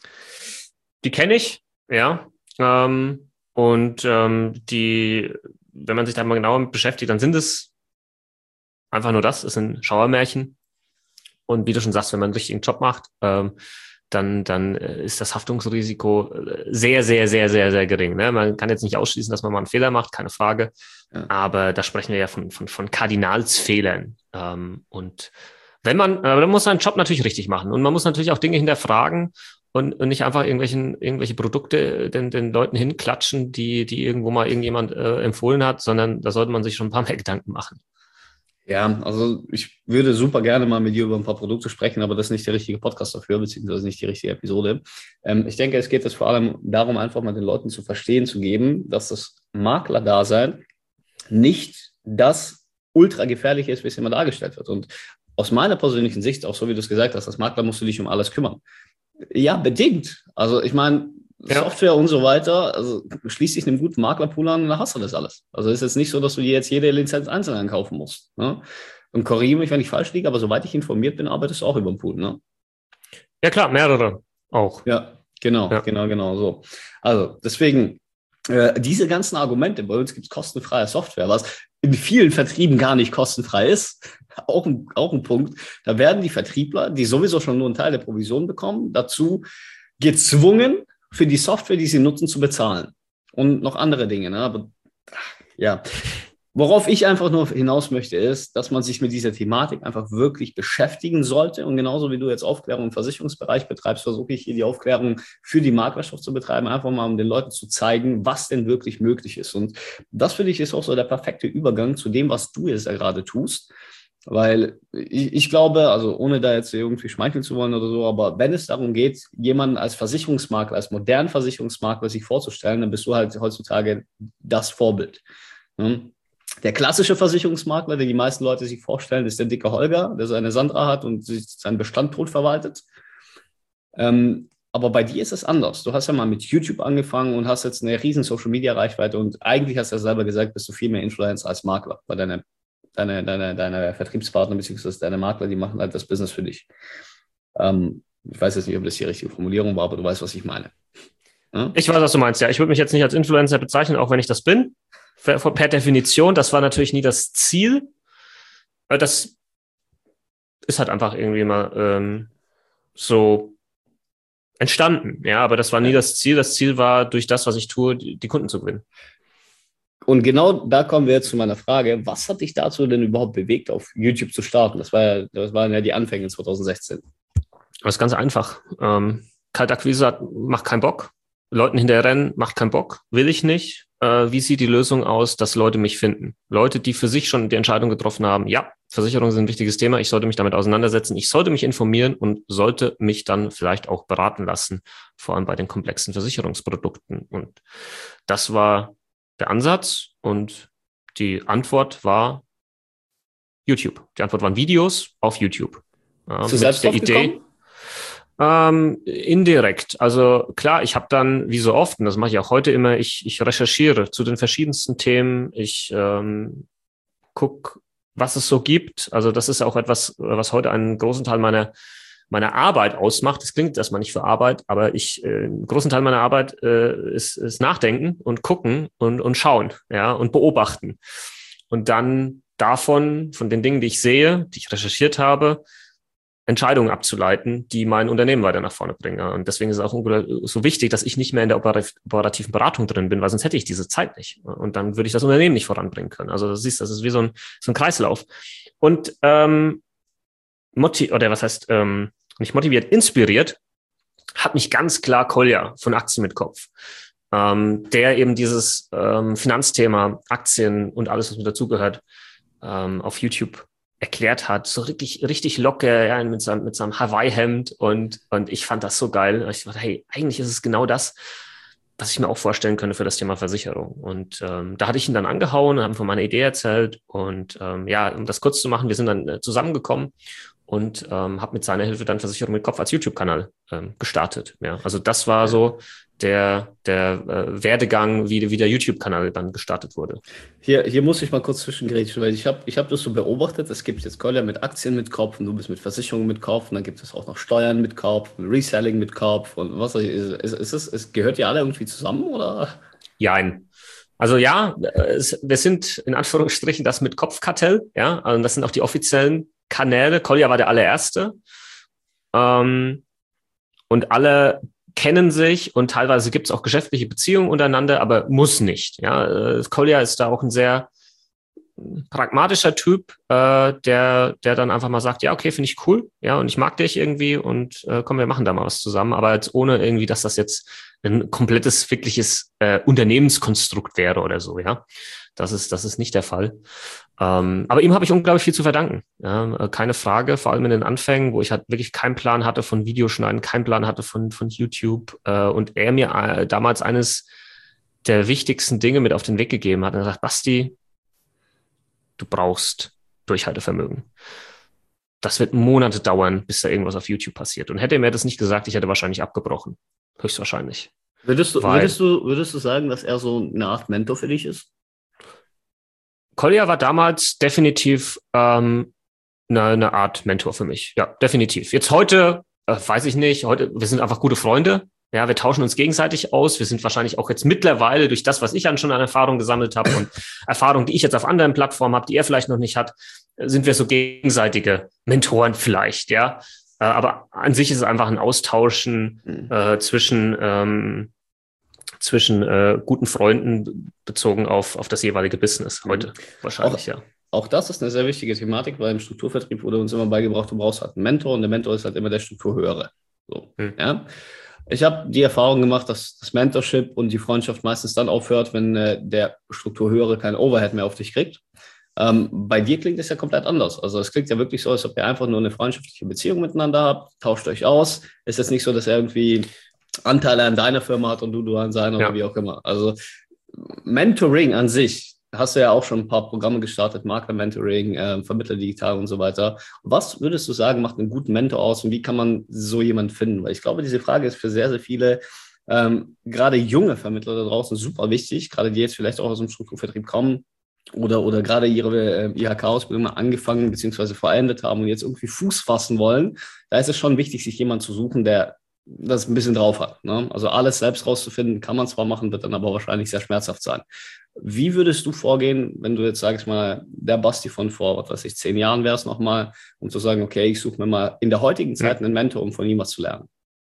S4: die kenne ich, ja. Ähm, Und ähm, die, wenn man sich da mal genauer mit beschäftigt, dann sind es einfach nur das, es sind Schauermärchen. Und wie du schon sagst, wenn man einen richtigen Job macht, ähm, dann, dann ist das Haftungsrisiko sehr, sehr, sehr, sehr, sehr gering. Ne? Man kann jetzt nicht ausschließen, dass man mal einen Fehler macht, keine Frage. Ja. Aber da sprechen wir ja von, von, von Kardinalsfehlern. Ähm, und wenn man, äh, dann muss man einen Job natürlich richtig machen. Und man muss natürlich auch Dinge hinterfragen. Und, und nicht einfach irgendwelchen, irgendwelche Produkte den, den Leuten hinklatschen, die, die irgendwo mal irgendjemand äh, empfohlen hat, sondern da sollte man sich schon ein paar mehr Gedanken machen.
S3: Ja, also ich würde super gerne mal mit dir über ein paar Produkte sprechen, aber das ist nicht der richtige Podcast dafür, beziehungsweise nicht die richtige Episode. Ähm, ich denke, es geht jetzt vor allem darum, einfach mal den Leuten zu verstehen, zu geben, dass das Maklerdasein nicht das ultra gefährliche ist, wie es immer dargestellt wird. Und aus meiner persönlichen Sicht, auch so wie du es gesagt hast, als Makler musst du dich um alles kümmern. Ja, bedingt. Also ich meine, ja. Software und so weiter, also schließ dich einem guten Maklerpool an und dann hast du das alles. Also es ist jetzt nicht so, dass du dir jetzt jede Lizenz einzeln ankaufen musst. Ne? Und korrigiere mich, wenn ich falsch liege, aber soweit ich informiert bin, arbeitest du auch über den Pool. Ne?
S4: Ja klar, mehrere auch.
S3: Ja, genau, ja. genau, genau so. Also deswegen, äh, diese ganzen Argumente, bei uns gibt es kostenfreie Software, was in vielen Vertrieben gar nicht kostenfrei ist, auch ein, auch ein Punkt, da werden die Vertriebler, die sowieso schon nur einen Teil der Provision bekommen, dazu gezwungen, für die Software, die sie nutzen, zu bezahlen. Und noch andere Dinge. Ne? Aber ja, worauf ich einfach nur hinaus möchte, ist, dass man sich mit dieser Thematik einfach wirklich beschäftigen sollte. Und genauso wie du jetzt Aufklärung im Versicherungsbereich betreibst, versuche ich hier die Aufklärung für die Maklerschaft zu betreiben, einfach mal, um den Leuten zu zeigen, was denn wirklich möglich ist. Und das, finde ich, ist auch so der perfekte Übergang zu dem, was du jetzt ja gerade tust. Weil ich, ich glaube, also ohne da jetzt irgendwie schmeicheln zu wollen oder so, aber wenn es darum geht, jemanden als Versicherungsmakler, als modernen Versicherungsmakler sich vorzustellen, dann bist du halt heutzutage das Vorbild. Der klassische Versicherungsmakler, den die meisten Leute sich vorstellen, ist der dicke Holger, der seine Sandra hat und sich seinen Bestand tot verwaltet. Ähm, aber bei dir ist es anders. Du hast ja mal mit YouTube angefangen und hast jetzt eine riesen Social-Media-Reichweite und eigentlich hast du ja selber gesagt, bist du viel mehr Influencer als Makler, weil deine Deine, deine, deine Vertriebspartner bzw. deine Makler, die machen halt das Business für dich. Ähm, ich weiß jetzt nicht, ob das die richtige Formulierung war, aber du weißt, was ich meine. Ja?
S4: Ich weiß, was du meinst, ja. Ich würde mich jetzt nicht als Influencer bezeichnen, auch wenn ich das bin. Per, per Definition, das war natürlich nie das Ziel. Das ist halt einfach irgendwie mal ähm, so entstanden. Ja, aber das war nie das Ziel. Das Ziel war, durch das, was ich tue, die, die Kunden zu gewinnen.
S3: Und genau da kommen wir jetzt zu meiner Frage, was hat dich dazu denn überhaupt bewegt, auf YouTube zu starten? Das, war ja, das waren ja die Anfänge zwanzig sechzehn.
S4: Das ist ganz einfach. Ähm, Kaltakquise macht keinen Bock. Leuten hinterherrennen macht keinen Bock. Will ich nicht. Äh, wie sieht die Lösung aus, dass Leute mich finden? Leute, die für sich schon die Entscheidung getroffen haben, ja, Versicherungen sind ein wichtiges Thema, ich sollte mich damit auseinandersetzen, ich sollte mich informieren und sollte mich dann vielleicht auch beraten lassen, vor allem bei den komplexen Versicherungsprodukten. Und das war der Ansatz und die Antwort war YouTube. Die Antwort waren Videos auf YouTube.
S3: Ähm, Bist du selbst der Idee?
S4: Ähm, indirekt. Also klar, ich habe dann, wie so oft, und das mache ich auch heute immer, ich, ich recherchiere zu den verschiedensten Themen. Ich ähm, gucke, was es so gibt. Also das ist auch etwas, was heute einen großen Teil meiner meiner Arbeit ausmacht. Das klingt erstmal nicht für Arbeit, aber ich, äh, einen großen Teil meiner Arbeit äh, ist, ist Nachdenken und gucken und, und schauen, ja, und beobachten. Und dann davon, von den Dingen, die ich sehe, die ich recherchiert habe, Entscheidungen abzuleiten, die mein Unternehmen weiter nach vorne bringen. Und deswegen ist es auch so wichtig, dass ich nicht mehr in der operativen Beratung drin bin, weil sonst hätte ich diese Zeit nicht. Und dann würde ich das Unternehmen nicht voranbringen können. Also das siehst, das ist wie so ein, so ein Kreislauf. Und ähm, Motiv, oder was heißt, ähm, nicht motiviert, inspiriert, hat mich ganz klar Kolja von Aktien mit Kopf, ähm, der eben dieses ähm, Finanzthema, Aktien und alles, was mit dazugehört, ähm, auf YouTube erklärt hat, so richtig, richtig locker, ja, mit seinem, mit seinem Hawaii-Hemd und, und ich fand das so geil. Ich dachte, hey, eigentlich ist es genau das, was ich mir auch vorstellen könnte für das Thema Versicherung. Und ähm, da hatte ich ihn dann angehauen und haben von meiner Idee erzählt und ähm, ja, um das kurz zu machen, wir sind dann äh, zusammengekommen und ähm, habe mit seiner Hilfe dann Versicherung mit Kopf als YouTube-Kanal ähm, gestartet. Ja, also das war so der, der äh, Werdegang, wie, wie der YouTube-Kanal dann gestartet wurde.
S3: Hier, hier muss ich mal kurz zwischengrätschen, weil ich habe ich hab das so beobachtet, es gibt jetzt Kolja mit Aktien mit Kopf und du bist mit Versicherungen mit Kopf und dann gibt es auch noch Steuern mit Kopf, Reselling mit Kopf und was ist, ist, ist es, es gehört ja alle irgendwie zusammen, oder?
S4: Jein. Also ja, es, wir sind in Anführungsstrichen das mit Kopfkartell, ja, also das sind auch die offiziellen Kanäle. Kolja war der allererste. Ähm, und alle kennen sich und teilweise gibt es auch geschäftliche Beziehungen untereinander, aber muss nicht. Ja, Kolja ist da auch ein sehr pragmatischer Typ, äh, der, der dann einfach mal sagt, ja, okay, finde ich cool, ja, und ich mag dich irgendwie und äh, komm, wir machen da mal was zusammen, aber jetzt ohne irgendwie, dass das jetzt ein komplettes, wirkliches äh, Unternehmenskonstrukt wäre oder so, ja. Das ist, das ist nicht der Fall. Ähm, aber ihm habe ich unglaublich viel zu verdanken. Ja, keine Frage, vor allem in den Anfängen, wo ich halt wirklich keinen Plan hatte von Videoschneiden, keinen Plan hatte von, von YouTube äh, und er mir äh, damals eines der wichtigsten Dinge mit auf den Weg gegeben hat. Und er sagt, Basti, du brauchst Durchhaltevermögen. Das wird Monate dauern, bis da irgendwas auf YouTube passiert. Und hätte er mir das nicht gesagt, ich hätte wahrscheinlich abgebrochen. Höchstwahrscheinlich.
S3: Würdest du, würdest du, würdest du sagen, dass er so eine Art Mentor für dich ist?
S4: Kolja war damals definitiv ähm, eine, eine Art Mentor für mich. Ja, definitiv. Jetzt heute, äh, weiß ich nicht, heute, wir sind einfach gute Freunde. Ja, wir tauschen uns gegenseitig aus. Wir sind wahrscheinlich auch jetzt mittlerweile durch das, was ich an schon an Erfahrung gesammelt habe und Erfahrungen, die ich jetzt auf anderen Plattformen habe, die er vielleicht noch nicht hat, sind wir so gegenseitige Mentoren vielleicht, ja. Aber an sich ist es einfach ein Austauschen mhm. äh, zwischen, ähm, zwischen äh, guten Freunden bezogen auf, auf das jeweilige Business heute mhm. wahrscheinlich,
S3: auch,
S4: ja.
S3: Auch das ist eine sehr wichtige Thematik, weil im Strukturvertrieb wurde uns immer beigebracht, du brauchst halt einen Mentor und der Mentor ist halt immer der Strukturhöhere. So, mhm. ja. Ich habe die Erfahrung gemacht, dass das Mentorship und die Freundschaft meistens dann aufhört, wenn äh, der Strukturhöhere kein Overhead mehr auf dich kriegt. Ähm, bei dir klingt es ja komplett anders. Also es klingt ja wirklich so, als ob ihr einfach nur eine freundschaftliche Beziehung miteinander habt, tauscht euch aus. Ist jetzt nicht so, dass er irgendwie Anteile an deiner Firma hat und du, du an seiner ja. oder wie auch immer. Also Mentoring an sich, hast du ja auch schon ein paar Programme gestartet, Makler-Mentoring, äh, Vermittler digital und so weiter. Was würdest du sagen, macht einen guten Mentor aus und wie kann man so jemanden finden? Weil ich glaube, diese Frage ist für sehr, sehr viele, ähm, gerade junge Vermittler da draußen super wichtig, gerade die jetzt vielleicht auch aus dem Strukturvertrieb kommen, oder, oder gerade ihre äh, I H K-Ausbildung mal angefangen bzw. vollendet haben und jetzt irgendwie Fuß fassen wollen, da ist es schon wichtig, sich jemanden zu suchen, der das ein bisschen drauf hat. Ne? Also alles selbst rauszufinden, kann man zwar machen, wird dann aber wahrscheinlich sehr schmerzhaft sein. Wie würdest du vorgehen, wenn du jetzt sagst mal, der Basti von vor, was weiß ich, zehn Jahren wäre es nochmal, um zu sagen, okay, ich suche mir mal in der heutigen Zeit einen Mentor, um von ihm was zu lernen?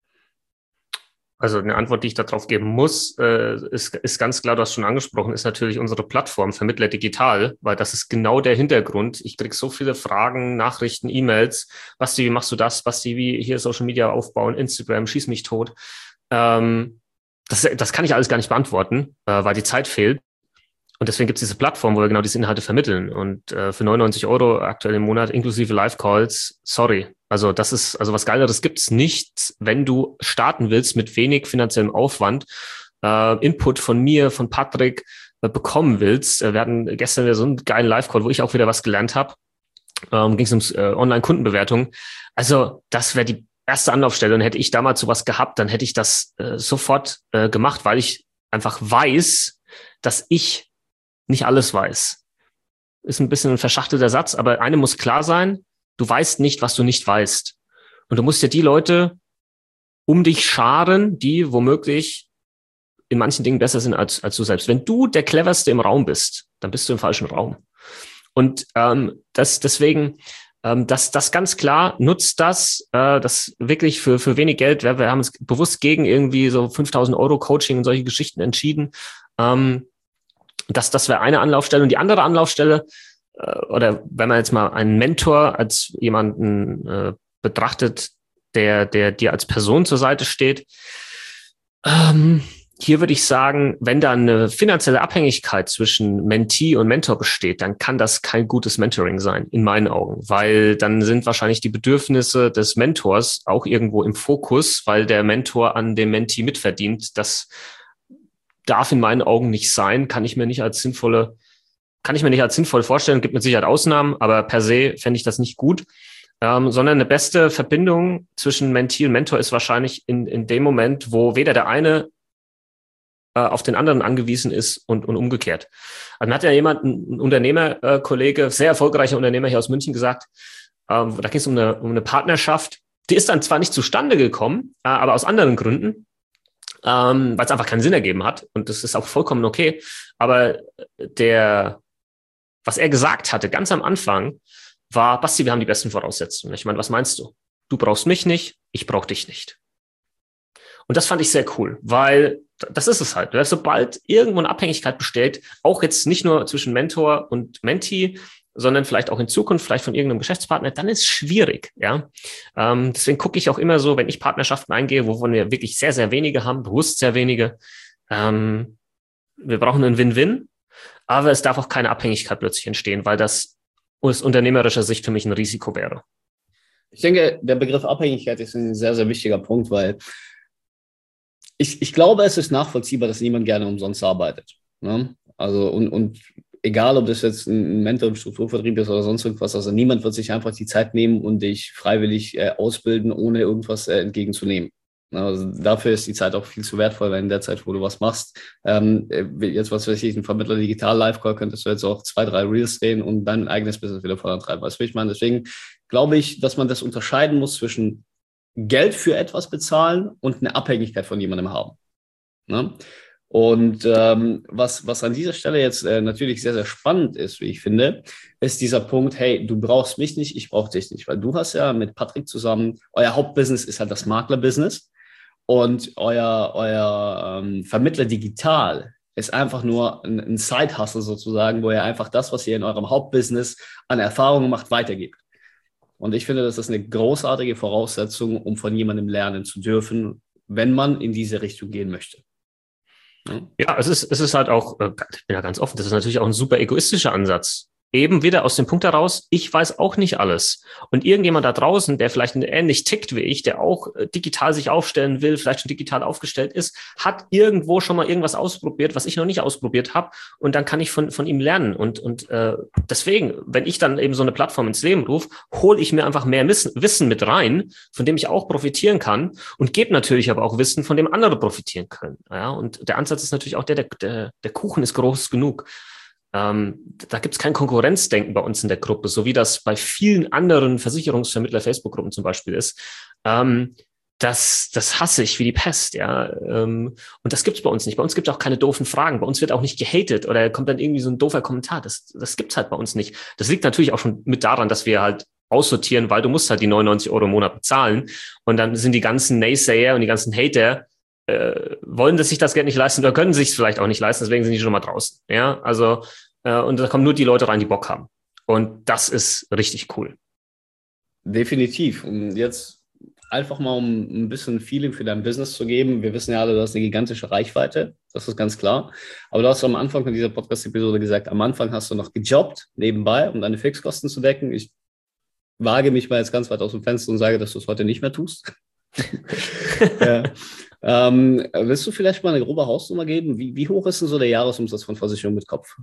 S4: Also eine Antwort, die ich darauf geben muss, äh, ist, ist ganz klar, du hast schon angesprochen, ist natürlich unsere Plattform Vermittler Digital, weil das ist genau der Hintergrund. Ich kriege so viele Fragen, Nachrichten, E-Mails. Basti, wie machst du das? Basti, wie hier Social Media aufbauen, Instagram, schieß mich tot. Ähm, das, das kann ich alles gar nicht beantworten, äh, weil die Zeit fehlt. Und deswegen gibt es diese Plattform, wo wir genau diese Inhalte vermitteln. Und äh, für neunundneunzig Euro aktuell im Monat inklusive Live-Calls, sorry. Also das ist, also was Geileres gibt's nicht, wenn du starten willst mit wenig finanziellem Aufwand, äh, Input von mir, von Patrick äh, bekommen willst. Äh, wir hatten gestern wieder so einen geilen Live-Call, wo ich auch wieder was gelernt habe. Ähm, ging es ums äh, Online-Kundenbewertung. Also das wäre die erste Anlaufstelle. Und hätte ich damals sowas gehabt, dann hätte ich das äh, sofort äh, gemacht, weil ich einfach weiß, dass ich nicht alles weiß. Ist ein bisschen ein verschachtelter Satz, aber eine muss klar sein, du weißt nicht, was du nicht weißt. Und du musst ja die Leute um dich scharen, die womöglich in manchen Dingen besser sind als, als du selbst. Wenn du der Cleverste im Raum bist, dann bist du im falschen Raum. Und ähm, das deswegen, ähm, das, das ganz klar, nutzt das, äh, das wirklich für, für wenig Geld. Wir, wir haben uns bewusst gegen irgendwie so fünftausend Euro Coaching und solche Geschichten entschieden. Ähm, Das, das wäre eine Anlaufstelle. Und die andere Anlaufstelle, äh, oder wenn man jetzt mal einen Mentor als jemanden äh, betrachtet, der, der dir als Person zur Seite steht, ähm, hier würde ich sagen, wenn da eine finanzielle Abhängigkeit zwischen Mentee und Mentor besteht, dann kann das kein gutes Mentoring sein, in meinen Augen, weil dann sind wahrscheinlich die Bedürfnisse des Mentors auch irgendwo im Fokus, weil der Mentor an dem Mentee mitverdient. Das darf in meinen Augen nicht sein, kann ich mir nicht als sinnvolle, kann ich mir nicht als sinnvoll vorstellen, gibt mit Sicherheit Ausnahmen, aber per se fände ich das nicht gut, ähm, sondern eine beste Verbindung zwischen Mentee und Mentor ist wahrscheinlich in, in dem Moment, wo weder der eine äh, auf den anderen angewiesen ist und, und umgekehrt. Also hat ja jemand, ein Unternehmerkollege, äh, sehr erfolgreicher Unternehmer hier aus München gesagt, ähm, da ging es um eine, um eine Partnerschaft, die ist dann zwar nicht zustande gekommen, äh, aber aus anderen Gründen, Ähm, weil es einfach keinen Sinn ergeben hat. Und das ist auch vollkommen okay. Aber der, was er gesagt hatte, ganz am Anfang, war, Basti, wir haben die besten Voraussetzungen. Ich meine, was meinst du? Du brauchst mich nicht, ich brauche dich nicht. Und das fand ich sehr cool, weil das ist es halt. Sobald irgendwo eine Abhängigkeit besteht, auch jetzt nicht nur zwischen Mentor und Mentee, sondern vielleicht auch in Zukunft, vielleicht von irgendeinem Geschäftspartner, dann ist es schwierig, ja. Ähm, deswegen gucke ich auch immer so, wenn ich Partnerschaften eingehe, wovon wir wirklich sehr, sehr wenige haben, bewusst sehr wenige, ähm, wir brauchen einen Win-Win, aber es darf auch keine Abhängigkeit plötzlich entstehen, weil das aus unternehmerischer Sicht für mich ein Risiko wäre.
S3: Ich denke, der Begriff Abhängigkeit ist ein sehr, sehr wichtiger Punkt, weil ich, ich glaube, es ist nachvollziehbar, dass niemand gerne umsonst arbeitet. Ne? Also und, und egal, ob das jetzt ein Mentor im Strukturvertrieb ist oder sonst irgendwas, also niemand wird sich einfach die Zeit nehmen und dich freiwillig äh, ausbilden, ohne irgendwas äh, entgegenzunehmen. Also dafür ist die Zeit auch viel zu wertvoll, weil in der Zeit, wo du was machst, ähm, jetzt was weiß ich, ein Vermittler Digital Live-Call, könntest du jetzt auch zwei, drei Reels drehen und dein eigenes Business wieder vorantreiben. Weißt du, wie ich meine? Deswegen glaube ich, dass man das unterscheiden muss zwischen Geld für etwas bezahlen und eine Abhängigkeit von jemandem haben. Ne? Und ähm, was, was an dieser Stelle jetzt äh, natürlich sehr, sehr spannend ist, wie ich finde, ist dieser Punkt, hey, du brauchst mich nicht, ich brauche dich nicht. Weil du hast ja mit Patrick zusammen, euer Hauptbusiness ist halt das Maklerbusiness und euer, euer ähm, Vermittler digital ist einfach nur ein, ein Side-Hustle sozusagen, wo ihr einfach das, was ihr in eurem Hauptbusiness an Erfahrungen macht, weitergebt. Und ich finde, das ist eine großartige Voraussetzung, um von jemandem lernen zu dürfen, wenn man in diese Richtung gehen möchte. Ja,
S4: ja es, ist, es ist halt auch, ich bin ja ganz offen, das ist natürlich auch ein super egoistischer Ansatz. Eben wieder aus dem Punkt heraus, ich weiß auch nicht alles. Und irgendjemand da draußen, der vielleicht ähnlich tickt wie ich, der auch digital sich aufstellen will, vielleicht schon digital aufgestellt ist, hat irgendwo schon mal irgendwas ausprobiert, was ich noch nicht ausprobiert habe. Und dann kann ich von, von ihm lernen. Und, und äh, deswegen, wenn ich dann eben so eine Plattform ins Leben rufe, hole ich mir einfach mehr Wissen, Wissen mit rein, von dem ich auch profitieren kann und gebe natürlich aber auch Wissen, von dem andere profitieren können. Ja, und der Ansatz ist natürlich auch der, der, der, der Kuchen ist groß genug. Ähm, da gibt es kein Konkurrenzdenken bei uns in der Gruppe, so wie das bei vielen anderen Versicherungsvermittler-Facebook-Gruppen zum Beispiel ist. Ähm, das, das hasse ich wie die Pest, ja. Ähm, und das gibt es bei uns nicht. Bei uns gibt es auch keine doofen Fragen. Bei uns wird auch nicht gehatet oder kommt dann irgendwie so ein doofer Kommentar. Das, das gibt es halt bei uns nicht. Das liegt natürlich auch schon mit daran, dass wir halt aussortieren, weil du musst halt die neunundneunzig Euro im Monat bezahlen. Und dann sind die ganzen Naysayer und die ganzen Hater äh, wollen das sich das Geld nicht leisten oder können sich es vielleicht auch nicht leisten, deswegen sind die schon mal draußen. Ja, also äh, und da kommen nur die Leute rein, die Bock haben. Und das ist richtig cool.
S3: Definitiv. Und jetzt einfach mal, um ein bisschen Feeling für dein Business zu geben. Wir wissen ja alle, du hast eine gigantische Reichweite. Das ist ganz klar. Aber du hast am Anfang von dieser Podcast-Episode gesagt, am Anfang hast du noch gejobbt nebenbei, um deine Fixkosten zu decken. Ich wage mich mal jetzt ganz weit aus dem Fenster und sage, dass du es heute nicht mehr tust. ja. ähm, willst du vielleicht mal eine grobe Hausnummer geben? Wie, wie hoch ist denn so der Jahresumsatz von Versicherung mit Kopf?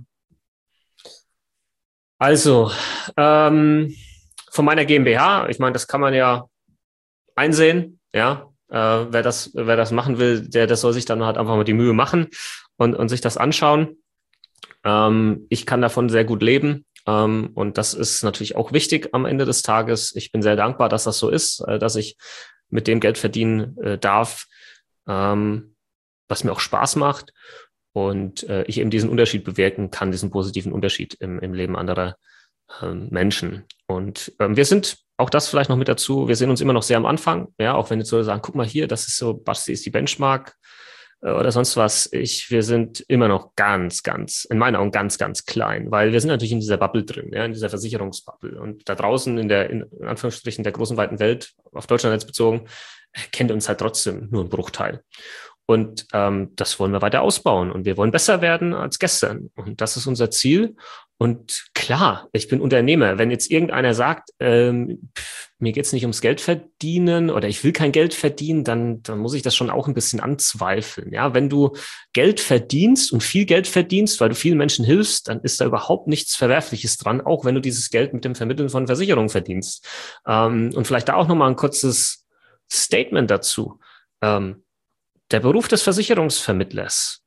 S4: Also, ähm, von meiner GmbH, ich meine, das kann man ja einsehen, ja, äh, wer das, wer das machen will, der, der soll sich dann halt einfach mal die Mühe machen und, und sich das anschauen. Ähm, ich kann davon sehr gut leben. Ähm, und das ist natürlich auch wichtig am Ende des Tages. Ich bin sehr dankbar, dass das so ist, äh, dass ich mit dem Geld verdienen äh, darf, ähm, was mir auch Spaß macht und äh, ich eben diesen Unterschied bewirken kann, diesen positiven Unterschied im, im Leben anderer ähm, Menschen. Und ähm, wir sind, auch das vielleicht noch mit dazu, wir sehen uns immer noch sehr am Anfang, ja, auch wenn jetzt so sagen, guck mal hier, das ist so, Basti ist die Benchmark äh, oder sonst was. Ich, wir sind immer noch ganz, ganz, in meinen Augen ganz, ganz klein, weil wir sind natürlich in dieser Bubble drin, ja, in dieser Versicherungsbubble. Und da draußen in der, in Anführungsstrichen, der großen, weiten Welt, auf Deutschland jetzt bezogen, kennt uns halt trotzdem nur ein Bruchteil. Und ähm, das wollen wir weiter ausbauen und wir wollen besser werden als gestern. Und das ist unser Ziel. Und klar, ich bin Unternehmer. Wenn jetzt irgendeiner sagt, ähm, pff, mir geht's nicht ums Geld verdienen oder ich will kein Geld verdienen, dann, dann muss ich das schon auch ein bisschen anzweifeln. Ja, wenn du Geld verdienst und viel Geld verdienst, weil du vielen Menschen hilfst, dann ist da überhaupt nichts Verwerfliches dran, auch wenn du dieses Geld mit dem Vermitteln von Versicherungen verdienst. Ähm, und vielleicht da auch nochmal ein kurzes Statement dazu. Ähm, Der Beruf des Versicherungsvermittlers,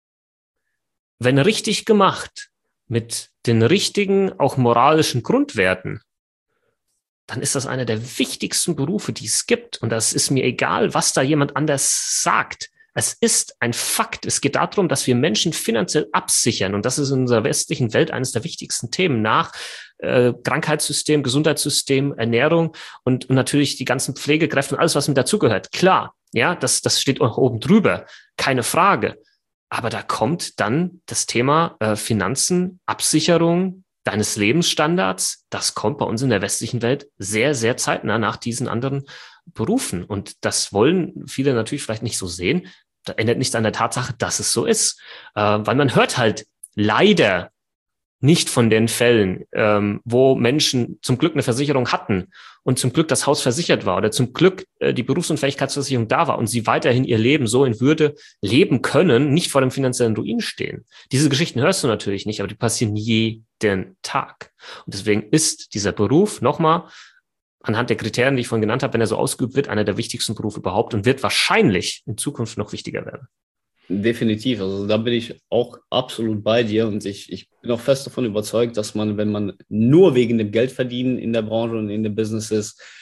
S4: wenn richtig gemacht, mit den richtigen, auch moralischen Grundwerten, dann ist das einer der wichtigsten Berufe, die es gibt. Und das ist mir egal, was da jemand anders sagt. Es ist ein Fakt. Es geht darum, dass wir Menschen finanziell absichern. Und das ist in unserer westlichen Welt eines der wichtigsten Themen nach äh, Krankheitssystem, Gesundheitssystem, Ernährung und, und natürlich die ganzen Pflegekräfte und alles, was mit dazugehört. Klar, ja, das, das steht auch oben drüber. Keine Frage. Aber da kommt dann das Thema äh, Finanzen, Absicherung deines Lebensstandards. Das kommt bei uns in der westlichen Welt sehr, sehr zeitnah nach diesen anderen Berufen. Und das wollen viele natürlich vielleicht nicht so sehen. Das ändert nichts an der Tatsache, dass es so ist. Äh, weil man hört halt leider nicht von den Fällen, ähm, wo Menschen zum Glück eine Versicherung hatten und zum Glück das Haus versichert war oder zum Glück äh, die Berufsunfähigkeitsversicherung da war und sie weiterhin ihr Leben so in Würde leben können, nicht vor dem finanziellen Ruin stehen. Diese Geschichten hörst du natürlich nicht, aber die passieren jeden Tag. Und deswegen ist dieser Beruf, nochmal, anhand der Kriterien, die ich vorhin genannt habe, wenn er so ausgeübt wird, einer der wichtigsten Berufe überhaupt und wird wahrscheinlich in Zukunft noch wichtiger werden.
S3: Definitiv, also da bin ich auch absolut bei dir und ich, ich bin auch fest davon überzeugt, dass man, wenn man nur wegen dem Geld verdienen in der Branche und in dem Business ist,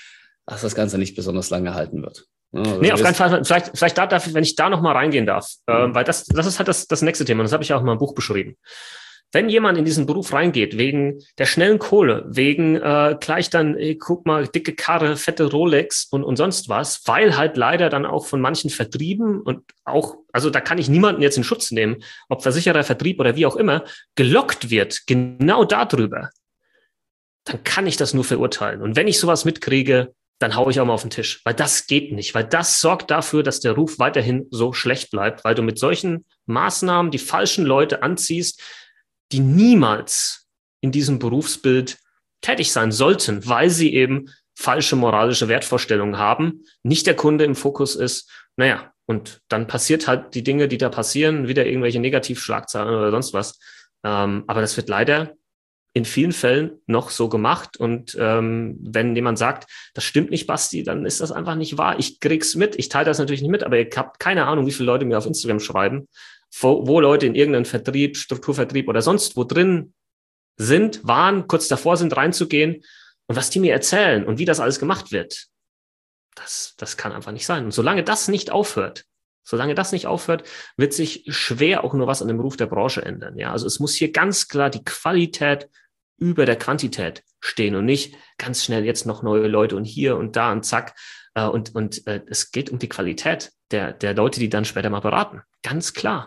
S3: dass das Ganze nicht besonders lange halten wird. Also
S4: nee, auf keinen Fall. Vielleicht, vielleicht darf, darf, wenn ich da nochmal reingehen darf, mhm. äh, weil das, das ist halt das, das nächste Thema. Und das habe ich auch in meinem Buch beschrieben. Wenn jemand in diesen Beruf reingeht, wegen der schnellen Kohle, wegen äh, gleich dann, ey, guck mal, dicke Karre, fette Rolex und, und sonst was, weil halt leider dann auch von manchen Vertrieben und auch, also da kann ich niemanden jetzt in Schutz nehmen, ob Versicherer, Vertrieb oder wie auch immer, gelockt wird, genau darüber, dann kann ich das nur verurteilen. Und wenn ich sowas mitkriege, dann haue ich auch mal auf den Tisch, weil das geht nicht, weil das sorgt dafür, dass der Ruf weiterhin so schlecht bleibt, weil du mit solchen Maßnahmen die falschen Leute anziehst, die niemals in diesem Berufsbild tätig sein sollten, weil sie eben falsche moralische Wertvorstellungen haben, nicht der Kunde im Fokus ist. Naja, und dann passiert halt die Dinge, die da passieren, wieder irgendwelche Negativschlagzeilen oder sonst was. Ähm, aber das wird leider in vielen Fällen noch so gemacht. Und ähm, wenn jemand sagt, das stimmt nicht, Basti, dann ist das einfach nicht wahr. Ich krieg's mit, ich teile das natürlich nicht mit, aber ich habe keine Ahnung, wie viele Leute mir auf Instagram schreiben, wo, wo Leute in irgendeinem Vertrieb, Strukturvertrieb oder sonst wo drin sind, waren, kurz davor sind, reinzugehen und was die mir erzählen und wie das alles gemacht wird, das, das kann einfach nicht sein. Und solange das nicht aufhört, solange das nicht aufhört, wird sich schwer auch nur was an dem Beruf der Branche ändern. Ja, also es muss hier ganz klar die Qualität über der Quantität stehen und nicht ganz schnell jetzt noch neue Leute und hier und da und zack. Äh, und und äh, es geht um die Qualität der, der Leute, die dann später mal beraten. Ganz klar.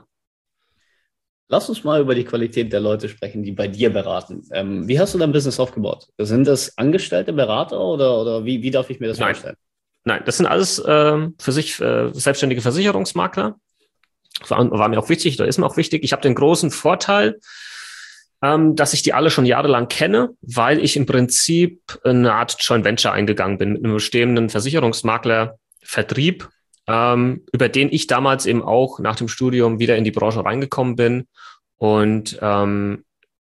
S3: Lass uns mal über die Qualität der Leute sprechen, die bei dir beraten. Ähm, wie hast du dein Business aufgebaut? Sind das angestellte Berater oder, oder wie, wie darf ich mir das
S4: Nein.
S3: vorstellen?
S4: Nein, das sind alles äh, für sich äh, selbstständige Versicherungsmakler. War, war mir auch wichtig, oder ist mir auch wichtig. Ich habe den großen Vorteil, ähm, dass ich die alle schon jahrelang kenne, weil ich im Prinzip eine Art Joint Venture eingegangen bin mit einem bestehenden Versicherungsmakler Vertrieb, ähm, über den ich damals eben auch nach dem Studium wieder in die Branche reingekommen bin. Und ähm,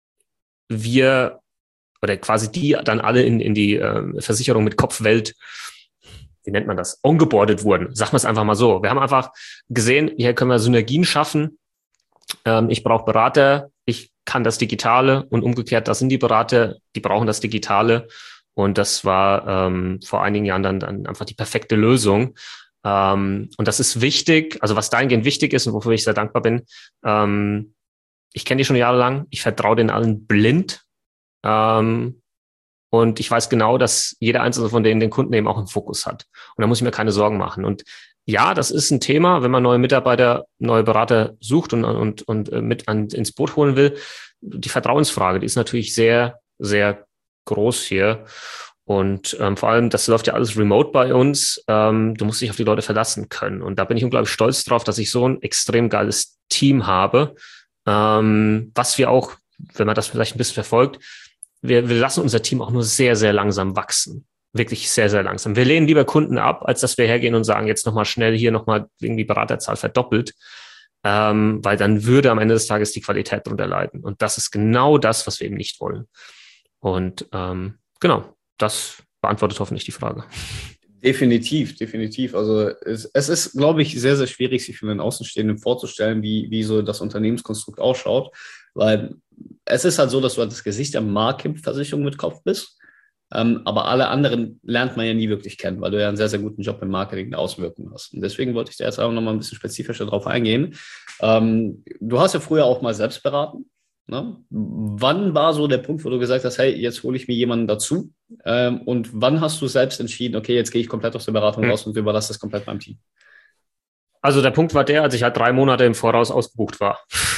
S4: wir, oder quasi die dann alle in, in die äh, Versicherung mit Kopfwelt, wie nennt man das, ongeboardet wurden. Sagen wir es einfach mal so. Wir haben einfach gesehen, hier können wir Synergien schaffen. Ähm, ich brauche Berater, ich kann das Digitale und umgekehrt, das sind die Berater, die brauchen das Digitale. Und das war ähm, vor einigen Jahren dann, dann einfach die perfekte Lösung. Ähm, und das ist wichtig, also was dahingehend wichtig ist und wofür ich sehr dankbar bin. Ähm, ich kenne die schon jahrelang, ich vertraue den allen blind. Ähm, Und ich weiß genau, dass jeder einzelne von denen den Kunden eben auch im Fokus hat. Und da muss ich mir keine Sorgen machen. Und ja, das ist ein Thema, wenn man neue Mitarbeiter, neue Berater sucht und, und, und mit an, ins Boot holen will. Die Vertrauensfrage, die ist natürlich sehr, sehr groß hier. Und ähm, vor allem, das läuft ja alles remote bei uns. Ähm, du musst dich auf die Leute verlassen können. Und da bin ich unglaublich stolz drauf, dass ich so ein extrem geiles Team habe, ähm, was wir auch, wenn man das vielleicht ein bisschen verfolgt, Wir, wir lassen unser Team auch nur sehr, sehr langsam wachsen. Wirklich sehr, sehr langsam. Wir lehnen lieber Kunden ab, als dass wir hergehen und sagen, jetzt nochmal schnell hier nochmal irgendwie Beraterzahl verdoppelt, ähm, weil dann würde am Ende des Tages die Qualität drunter leiden. Und das ist genau das, was wir eben nicht wollen. Und ähm, genau, das beantwortet hoffentlich die Frage.
S3: Definitiv, definitiv. Also es, es ist, glaube ich, sehr, sehr schwierig, sich für einen Außenstehenden vorzustellen, wie, wie so das Unternehmenskonstrukt ausschaut, weil es ist halt so, dass du halt das Gesicht der Markenversicherung mit Kopf bist, ähm, aber alle anderen lernt man ja nie wirklich kennen, weil du ja einen sehr, sehr guten Job im Marketing der Auswirkungen hast. Und deswegen wollte ich da jetzt auch nochmal ein bisschen spezifischer drauf eingehen. Ähm, du hast ja früher auch mal selbst beraten. Ne? Wann war so der Punkt, wo du gesagt hast, hey, jetzt hole ich mir jemanden dazu? Ähm, und wann hast du selbst entschieden, okay, jetzt gehe ich komplett aus der Beratung hm. raus und überlasse das komplett meinem Team?
S4: Also der Punkt war der, als ich halt drei Monate im Voraus ausgebucht war.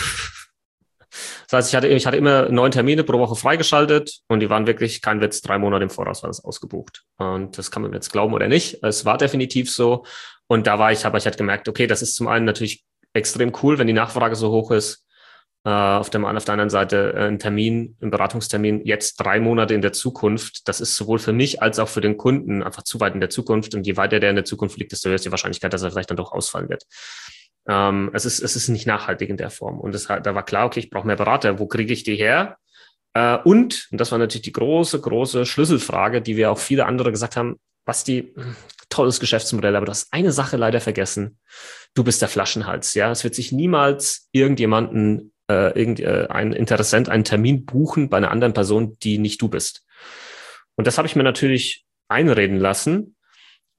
S4: Das heißt, ich hatte, ich hatte immer neun Termine pro Woche freigeschaltet und die waren wirklich, kein Witz, drei Monate im Voraus war das ausgebucht. Und das kann man jetzt glauben oder nicht. Es war definitiv so. Und da war ich, habe ich halt gemerkt, okay, das ist zum einen natürlich extrem cool, wenn die Nachfrage so hoch ist. Äh, auf, dem, auf der anderen Seite äh, ein Termin, ein Beratungstermin jetzt drei Monate in der Zukunft. Das ist sowohl für mich als auch für den Kunden einfach zu weit in der Zukunft. Und je weiter der in der Zukunft liegt, desto höher ist die Wahrscheinlichkeit, dass er vielleicht dann doch ausfallen wird. Ähm, es ist, es ist nicht nachhaltig in der Form. Und es, da war klar, okay, ich brauche mehr Berater. Wo kriege ich die her? Äh, und, und das war natürlich die große, große Schlüsselfrage, die wir auch viele andere gesagt haben, Basti, tolles Geschäftsmodell, aber du hast eine Sache leider vergessen. Du bist der Flaschenhals, ja. Es wird sich niemals irgendjemanden, äh, irgendein Interessent einen Termin buchen bei einer anderen Person, die nicht du bist. Und das habe ich mir natürlich einreden lassen.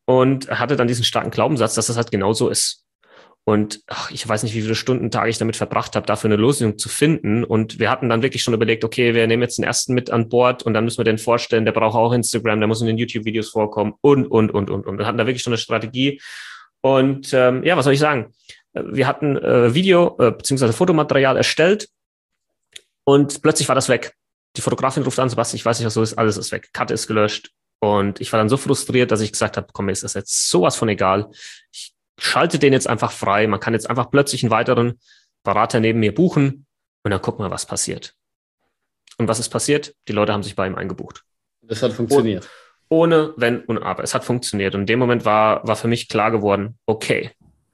S4: und hatte dann diesen starken Glaubenssatz, dass das halt genau so ist. Und ach, ich weiß nicht, wie viele Stunden, Tage ich damit verbracht habe, dafür eine Lösung zu finden. Und wir hatten dann wirklich schon überlegt, okay, wir nehmen jetzt den ersten mit an Bord und dann müssen wir den vorstellen, der braucht auch Instagram, der muss in den YouTube-Videos vorkommen und, und, und, und. Und wir hatten da wirklich schon eine Strategie. Und ähm, ja, was soll ich sagen? Wir hatten äh, Video äh, bzw. Fotomaterial erstellt und plötzlich war das weg. Die Fotografin ruft an, Sebastian, ich weiß nicht, was so ist, alles ist weg. Karte ist gelöscht. Und ich war dann so frustriert, dass ich gesagt habe, komm, mir ist das jetzt sowas von egal. Ich schalte den jetzt einfach frei. Man kann jetzt einfach plötzlich einen weiteren Berater neben mir buchen und dann gucken wir, was passiert. Und was ist passiert? Die Leute haben sich bei ihm eingebucht.
S3: Das hat funktioniert.
S4: Ohne Wenn und Aber. Es hat funktioniert. Und in dem Moment war, war für mich klar geworden, okay,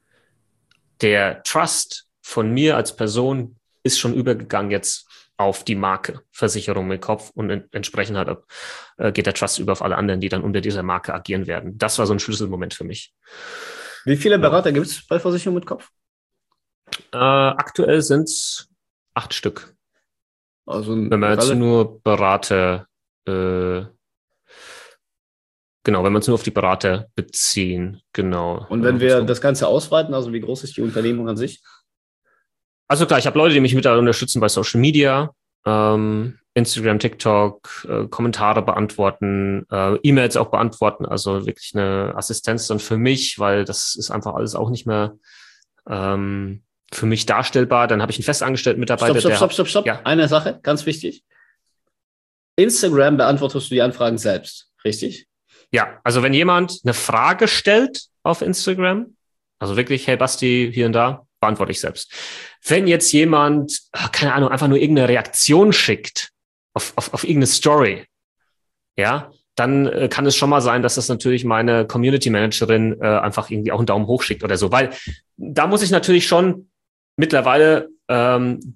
S4: der Trust von mir als Person ist schon übergegangen jetzt auf die Marke Versicherung mit Kopf und en- entsprechend halt äh, geht der Trust über auf alle anderen, die dann unter dieser Marke agieren werden. Das war so ein Schlüsselmoment für mich.
S3: Wie viele Berater gibt es bei Versicherung mit Kopf?
S4: Äh, aktuell sind es acht Stück.
S3: Also
S4: Wenn man jetzt nur Berater, äh, genau, wenn man es nur auf die Berater beziehen, genau.
S3: Und wenn
S4: äh,
S3: wir
S4: so.
S3: das Ganze ausweiten, also wie groß ist die Unternehmung an sich?
S4: Also klar, ich habe Leute, die mich mit unterstützen bei Social Media, ähm, Instagram, TikTok, äh, Kommentare beantworten, äh, E-Mails auch beantworten, also wirklich eine Assistenz dann für mich, weil das ist einfach alles auch nicht mehr ähm, für mich darstellbar. Dann habe ich einen festangestellten Mitarbeiter.
S3: Stopp, stopp,
S4: der
S3: stopp, stopp, stopp.
S4: Ja.
S3: Eine Sache, ganz wichtig. Instagram beantwortest du die Anfragen selbst, richtig?
S4: Ja, also wenn jemand eine Frage stellt auf Instagram, also wirklich, hey Basti, hier und da, beantworte ich selbst. Wenn jetzt jemand, keine Ahnung, einfach nur irgendeine Reaktion schickt auf, auf, auf irgendeine Story, ja, dann äh, kann es schon mal sein, dass das natürlich meine Community Managerin äh, einfach irgendwie auch einen Daumen hoch schickt oder so, weil da muss ich natürlich schon mittlerweile ähm,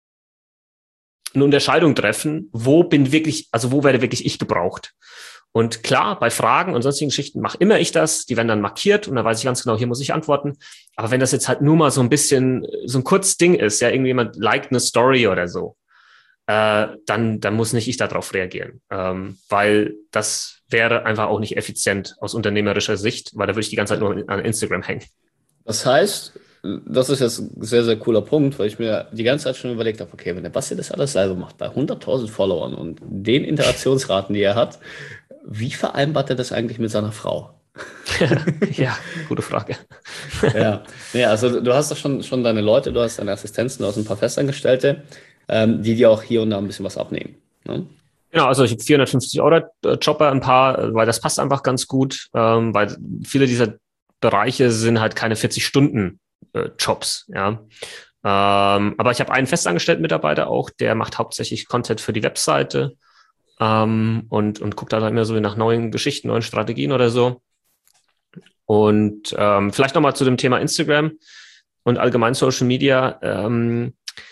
S4: eine Unterscheidung treffen, wo bin wirklich, also wo werde wirklich ich gebraucht. Und klar, bei Fragen und sonstigen Geschichten mache immer ich das, die werden dann markiert und dann weiß ich ganz genau, hier muss ich antworten. Aber wenn das jetzt halt nur mal so ein bisschen, so ein kurzes Ding ist, ja, irgendjemand liked eine Story oder so, äh, dann, dann muss nicht ich darauf reagieren, ähm, weil das wäre einfach auch nicht effizient aus unternehmerischer Sicht, weil da würde ich die ganze Zeit nur an Instagram hängen.
S3: Das heißt, das ist jetzt ein sehr, sehr cooler Punkt, weil ich mir die ganze Zeit schon überlegt habe, okay, wenn der Basti das alles selber macht, bei hunderttausend Followern und den Interaktionsraten, die er hat, wie vereinbart er das eigentlich mit seiner Frau?
S4: Ja, gute Frage.
S3: Ja, nee, also du hast doch schon, schon deine Leute, du hast deine Assistenzen, du hast ein paar Festangestellte, ähm, die dir auch hier und da ein bisschen was abnehmen. Ne?
S4: Genau, also ich habe vierhundertfünfzig Euro Jobber, ein paar, weil das passt einfach ganz gut, ähm, weil viele dieser Bereiche sind halt keine vierzig Stunden Jobs, ja. Ähm, aber ich habe einen festangestellten Mitarbeiter auch, der macht hauptsächlich Content für die Webseite ähm, und, und guckt da halt immer so nach neuen Geschichten, neuen Strategien oder so. Und ähm, vielleicht nochmal zu dem Thema Instagram und allgemein Social Media. Ähm,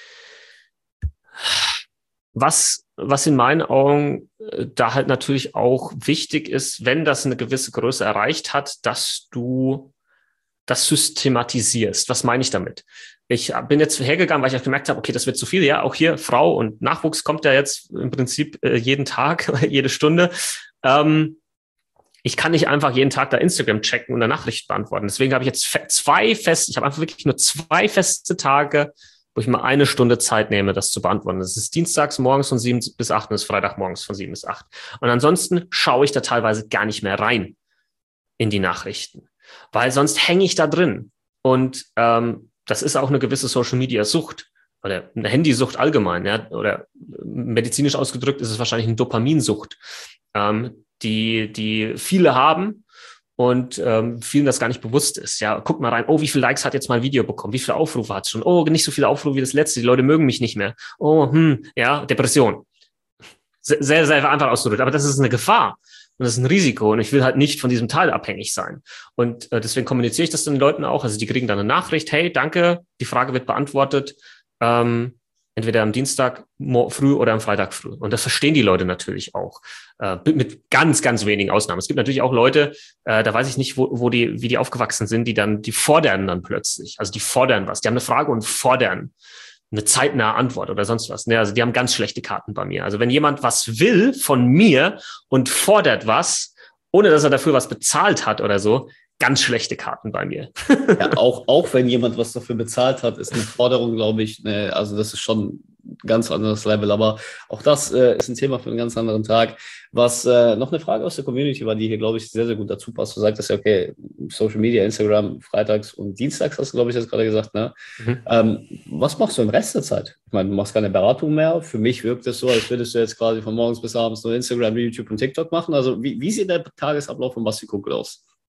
S4: was, was in meinen Augen äh, da halt natürlich auch wichtig ist, wenn das eine gewisse Größe erreicht hat, dass du das systematisierst. Was meine ich damit? Ich bin jetzt hergegangen, weil ich auch gemerkt habe, okay, das wird zu viel. Ja, auch hier Frau und Nachwuchs kommt ja jetzt im Prinzip äh, jeden Tag, jede Stunde. Ähm, ich kann nicht einfach jeden Tag da Instagram checken und eine Nachricht beantworten. Deswegen habe ich jetzt fe- zwei feste, ich habe einfach wirklich nur zwei feste Tage, wo ich mal eine Stunde Zeit nehme, das zu beantworten. Das ist dienstags morgens von sieben bis acht und das ist Freitagmorgens von sieben bis acht. Und ansonsten schaue ich da teilweise gar nicht mehr rein in die Nachrichten, weil sonst hänge ich da drin. Und ähm, das ist auch eine gewisse Social-Media-Sucht oder eine Handysucht allgemein. Ja? Oder medizinisch ausgedrückt ist es wahrscheinlich eine Dopaminsucht, ähm, die, die viele haben und ähm, vielen das gar nicht bewusst ist. Ja, guck mal rein, oh, wie viele Likes hat jetzt mein Video bekommen? Wie viele Aufrufe hat es schon? Oh, nicht so viele Aufrufe wie das letzte. Die Leute mögen mich nicht mehr. Oh, hm, ja, Depression. Sehr, sehr einfach ausgedrückt. Aber das ist eine Gefahr. Und das ist ein Risiko und ich will halt nicht von diesem Teil abhängig sein. Und äh, deswegen kommuniziere ich das den Leuten auch. Also die kriegen dann eine Nachricht, hey, danke, die Frage wird beantwortet, ähm, entweder am Dienstag früh oder am Freitag früh. Und das verstehen die Leute natürlich auch, äh, mit ganz, ganz wenigen Ausnahmen. Es gibt natürlich auch Leute, äh, da weiß ich nicht, wo, wo die, wie die aufgewachsen sind, die dann, die fordern dann plötzlich. Also die fordern was. Die haben eine Frage und fordern eine zeitnahe Antwort oder sonst was. Ne? Also die haben ganz schlechte Karten bei mir. Also wenn jemand was will von mir und fordert was ohne dass er dafür was bezahlt hat oder so, ganz schlechte Karten bei mir.
S3: Ja, auch, auch wenn jemand was dafür bezahlt hat, ist eine Forderung, glaube ich, ne, also das ist schon ein ganz anderes Level, aber auch das äh, ist ein Thema für einen ganz anderen Tag. Was äh, noch eine Frage aus der Community war, die hier, glaube ich, sehr, sehr gut dazu passt. Du sagtest ja, okay, Social Media, Instagram, freitags und dienstags hast du, glaube ich, jetzt gerade gesagt, ne? Mhm. Ähm, was machst du im Rest der Zeit? Ich meine, du machst keine Beratung mehr. Für mich wirkt es so, als würdest du jetzt quasi von morgens bis abends nur Instagram, YouTube und TikTok machen. Also wie, wie sieht der Tagesablauf von Basti Kunkel aus?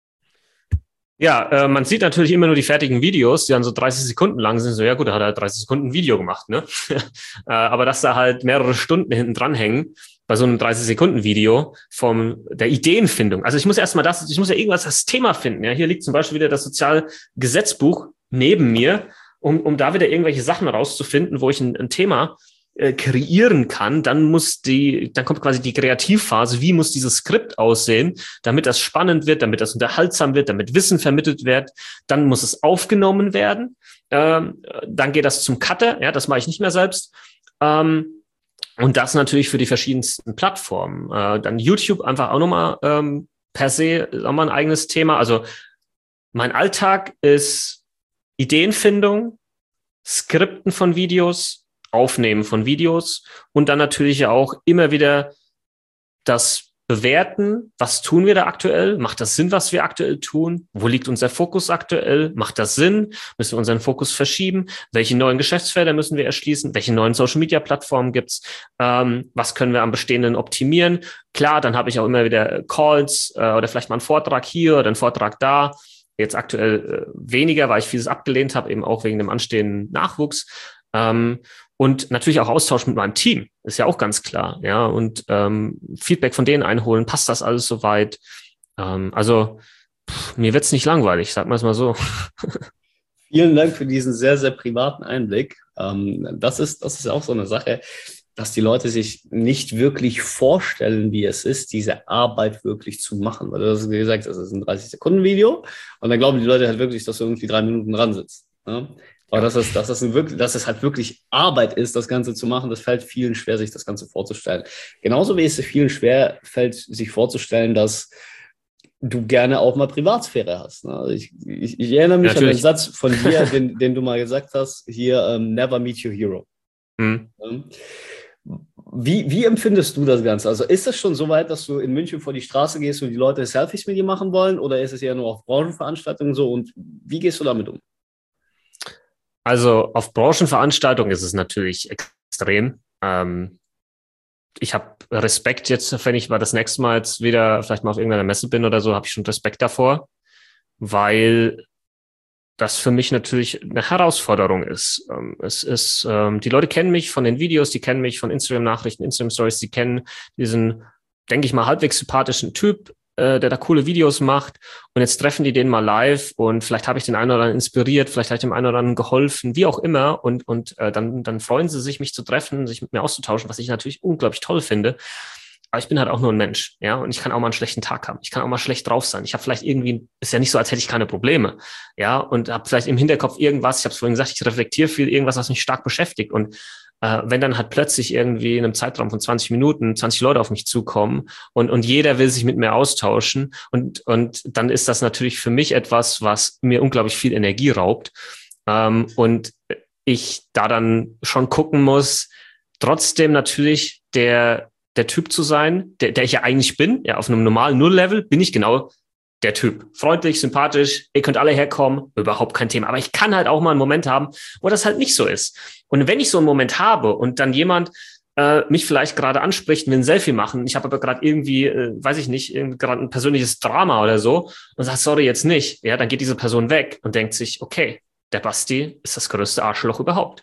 S4: Ja, äh, man sieht natürlich immer nur die fertigen Videos, die dann so dreißig Sekunden lang sind. So, ja gut, da hat er dreißig Sekunden Video gemacht, ne? äh, aber dass da halt mehrere Stunden hinten dran hängen, bei so einem dreißig Sekunden Video vom der Ideenfindung. Also ich muss erstmal das, ich muss ja irgendwas das Thema finden. Ja, hier liegt zum Beispiel wieder das Sozialgesetzbuch neben mir, um, um da wieder irgendwelche Sachen rauszufinden, wo ich ein, ein Thema äh, kreieren kann. Dann muss die, dann kommt quasi die Kreativphase. Wie muss dieses Skript aussehen, damit das spannend wird, damit das unterhaltsam wird, damit Wissen vermittelt wird. Dann muss es aufgenommen werden. Ähm, dann geht das zum Cutter. Ja, das mache ich nicht mehr selbst. Ähm, Und das natürlich für die verschiedensten Plattformen. Äh, dann YouTube einfach auch nochmal ähm, per se nochmal ein eigenes Thema. Also mein Alltag ist Ideenfindung, Skripten von Videos, Aufnehmen von Videos und dann natürlich auch immer wieder das Bewerten, was tun wir da aktuell? Macht das Sinn, was wir aktuell tun? Wo liegt unser Fokus aktuell? Macht das Sinn? Müssen wir unseren Fokus verschieben? Welche neuen Geschäftsfelder müssen wir erschließen? Welche neuen Social-Media-Plattformen gibt's? Ähm, was können wir am Bestehenden optimieren? Klar, dann habe ich auch immer wieder Calls äh, oder vielleicht mal einen Vortrag hier oder einen Vortrag da. Jetzt aktuell äh, weniger, weil ich vieles abgelehnt habe, eben auch wegen dem anstehenden Nachwuchs. Ähm, Und natürlich auch Austausch mit meinem Team, ist ja auch ganz klar, ja, und ähm, Feedback von denen einholen, passt das alles soweit? Ähm, also pff, mir wird's nicht langweilig, sag mal es mal so.
S3: Vielen Dank für diesen sehr, sehr privaten Einblick. Ähm, das ist, das ist auch so eine Sache, dass die Leute sich nicht wirklich vorstellen, wie es ist, diese Arbeit wirklich zu machen. Weil du hast gesagt, das ist ein dreißig-Sekunden-Video und dann glauben die Leute halt wirklich, dass du irgendwie drei Minuten dran sitzt. Ne? Aber dass es, dass, es ein wirklich, dass es halt wirklich Arbeit ist, das Ganze zu machen, das fällt vielen schwer, sich das Ganze vorzustellen. Genauso wie es vielen schwer fällt, sich vorzustellen, dass du gerne auch mal Privatsphäre hast. Ne? Also ich, ich, ich erinnere mich Natürlich. an den Satz von dir, den, den du mal gesagt hast, hier, um, never meet your hero. Mhm. Wie, wie empfindest du das Ganze? Also ist es schon so weit, dass du in München vor die Straße gehst und die Leute Selfies mit dir machen wollen, oder ist es eher nur auf Branchenveranstaltungen so, und wie gehst du damit um?
S4: Also auf Branchenveranstaltungen ist es natürlich extrem. Ähm, ich habe Respekt jetzt, wenn ich mal das nächste Mal jetzt wieder vielleicht mal auf irgendeiner Messe bin oder so, habe ich schon Respekt davor, weil das für mich natürlich eine Herausforderung ist. Ähm, es ist, ähm, die Leute kennen mich von den Videos, die kennen mich von Instagram-Nachrichten, Instagram-Stories, die kennen diesen, denke ich mal, halbwegs sympathischen Typ, der da coole Videos macht, und jetzt treffen die den mal live und vielleicht habe ich den einen oder anderen inspiriert, vielleicht habe ich dem einen oder anderen geholfen, wie auch immer, und und äh, dann dann freuen sie sich, mich zu treffen, sich mit mir auszutauschen, was ich natürlich unglaublich toll finde. Aber ich bin halt auch nur ein Mensch, ja, und ich kann auch mal einen schlechten Tag haben. Ich kann auch mal schlecht drauf sein. Ich habe vielleicht irgendwie, ist ja nicht so, als hätte ich keine Probleme, ja, und habe vielleicht im Hinterkopf irgendwas, ich habe es vorhin gesagt, ich reflektiere viel, irgendwas, was mich stark beschäftigt, und Äh, wenn dann halt plötzlich irgendwie in einem Zeitraum von zwanzig Minuten zwanzig Leute auf mich zukommen und und jeder will sich mit mir austauschen, und und dann ist das natürlich für mich etwas, was mir unglaublich viel Energie raubt, ähm, und ich da dann schon gucken muss, trotzdem natürlich der der Typ zu sein, der der ich ja eigentlich bin, ja, auf einem normalen Null-Level bin ich genau der Typ. Freundlich, sympathisch, ihr könnt alle herkommen, überhaupt kein Thema. Aber ich kann halt auch mal einen Moment haben, wo das halt nicht so ist. Und wenn ich so einen Moment habe und dann jemand äh, mich vielleicht gerade anspricht, will ein Selfie machen, ich habe aber gerade irgendwie, äh, weiß ich nicht, gerade ein persönliches Drama oder so, und sagt, sorry, jetzt nicht, ja, dann geht diese Person weg und denkt sich, okay, der Basti ist das größte Arschloch überhaupt.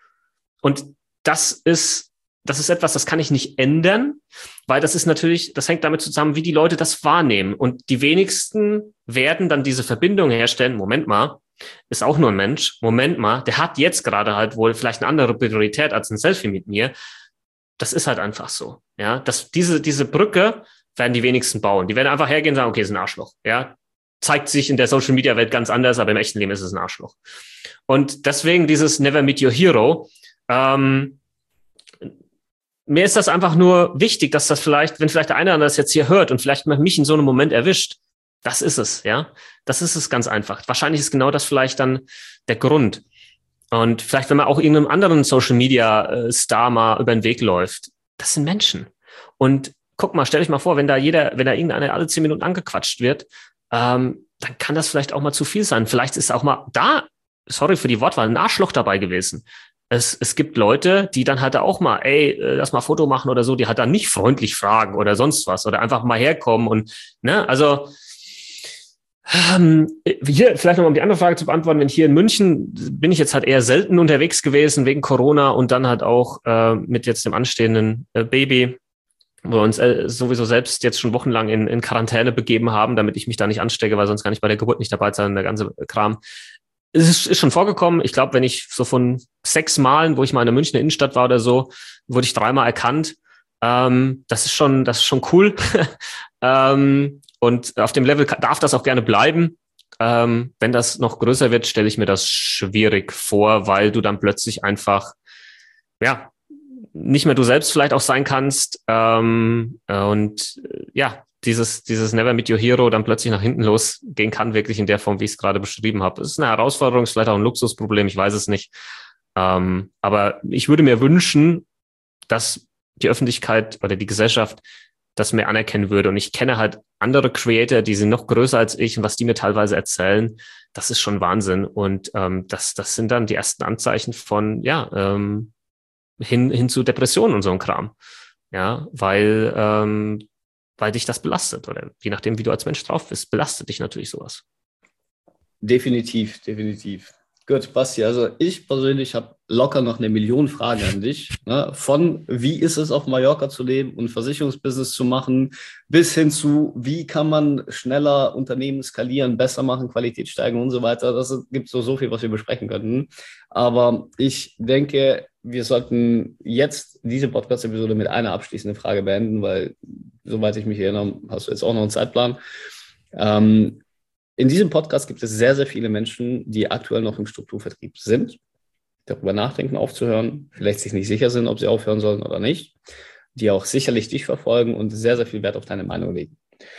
S4: Und das ist Das ist etwas, das kann ich nicht ändern, weil das ist natürlich, das hängt damit zusammen, wie die Leute das wahrnehmen. Und die wenigsten werden dann diese Verbindung herstellen. Moment mal, ist auch nur ein Mensch. Moment mal, der hat jetzt gerade halt wohl vielleicht eine andere Priorität als ein Selfie mit mir. Das ist halt einfach so. Ja, das, diese, diese Brücke werden die wenigsten bauen. Die werden einfach hergehen und sagen, okay, ist ein Arschloch. Ja, zeigt sich in der Social Media Welt ganz anders, aber im echten Leben ist es ein Arschloch. Und deswegen dieses Never Meet Your Hero, ähm, mir ist das einfach nur wichtig, dass das vielleicht, wenn vielleicht der eine das jetzt hier hört und vielleicht mich in so einem Moment erwischt, das ist es, ja. Das ist es ganz einfach. Wahrscheinlich ist genau das vielleicht dann der Grund. Und vielleicht, wenn man auch irgendeinem anderen Social-Media-Star mal über den Weg läuft, das sind Menschen. Und guck mal, stell dich mal vor, wenn da jeder, wenn da irgendeiner alle zehn Minuten angequatscht wird, ähm, dann kann das vielleicht auch mal zu viel sein. Vielleicht ist auch mal da, sorry für die Wortwahl, ein Arschloch dabei gewesen. Es, es gibt Leute, die dann halt auch mal, ey, lass mal ein Foto machen oder so, die halt dann nicht freundlich fragen oder sonst was oder einfach mal herkommen und, ne, also, ähm, hier vielleicht nochmal um die andere Frage zu beantworten, wenn hier in München bin ich jetzt halt eher selten unterwegs gewesen wegen Corona und dann halt auch äh, mit jetzt dem anstehenden äh, Baby, wo wir uns äh, sowieso selbst jetzt schon wochenlang in, in Quarantäne begeben haben, damit ich mich da nicht anstecke, weil sonst kann ich bei der Geburt nicht dabei sein, der ganze Kram. Es ist, ist schon vorgekommen. Ich glaube, wenn ich so von sechs Malen, wo ich mal in der Münchner Innenstadt war oder so, wurde ich dreimal erkannt. Ähm, das ist schon, das ist schon cool. ähm, und auf dem Level darf das auch gerne bleiben. Ähm, wenn das noch größer wird, stelle ich mir das schwierig vor, weil du dann plötzlich einfach, ja, nicht mehr du selbst vielleicht auch sein kannst. Ähm, und äh, ja, dieses, dieses Never Meet Your Hero dann plötzlich nach hinten losgehen kann, wirklich in der Form, wie ich es gerade beschrieben habe. Es ist eine Herausforderung, ist vielleicht auch ein Luxusproblem, ich weiß es nicht. Ähm, aber ich würde mir wünschen, dass die Öffentlichkeit oder die Gesellschaft das mehr anerkennen würde. Und ich kenne halt andere Creator, die sind noch größer als ich und was die mir teilweise erzählen, das ist schon Wahnsinn. Und ähm, das, das sind dann die ersten Anzeichen von, ja, ähm, hin, hin zu Depressionen und so ein Kram. Ja, weil, ähm, weil dich das belastet oder je nachdem, wie du als Mensch drauf bist, belastet dich natürlich sowas.
S3: Definitiv, definitiv. Gut, Basti, also ich persönlich habe locker noch eine Million Fragen an dich. Ne? Von wie ist es auf Mallorca zu leben und Versicherungsbusiness zu machen, bis hin zu wie kann man schneller Unternehmen skalieren, besser machen, Qualität steigen und so weiter. Das gibt so, so viel, was wir besprechen könnten. Aber ich denke, wir sollten jetzt diese Podcast-Episode mit einer abschließenden Frage beenden, weil, soweit ich mich erinnere, hast du jetzt auch noch einen Zeitplan. Ähm, In diesem Podcast gibt es sehr, sehr viele Menschen, die aktuell noch im Strukturvertrieb sind, darüber nachdenken, aufzuhören, vielleicht sich nicht sicher sind, ob sie aufhören sollen oder nicht, die auch sicherlich dich verfolgen und sehr, sehr viel Wert auf deine Meinung legen.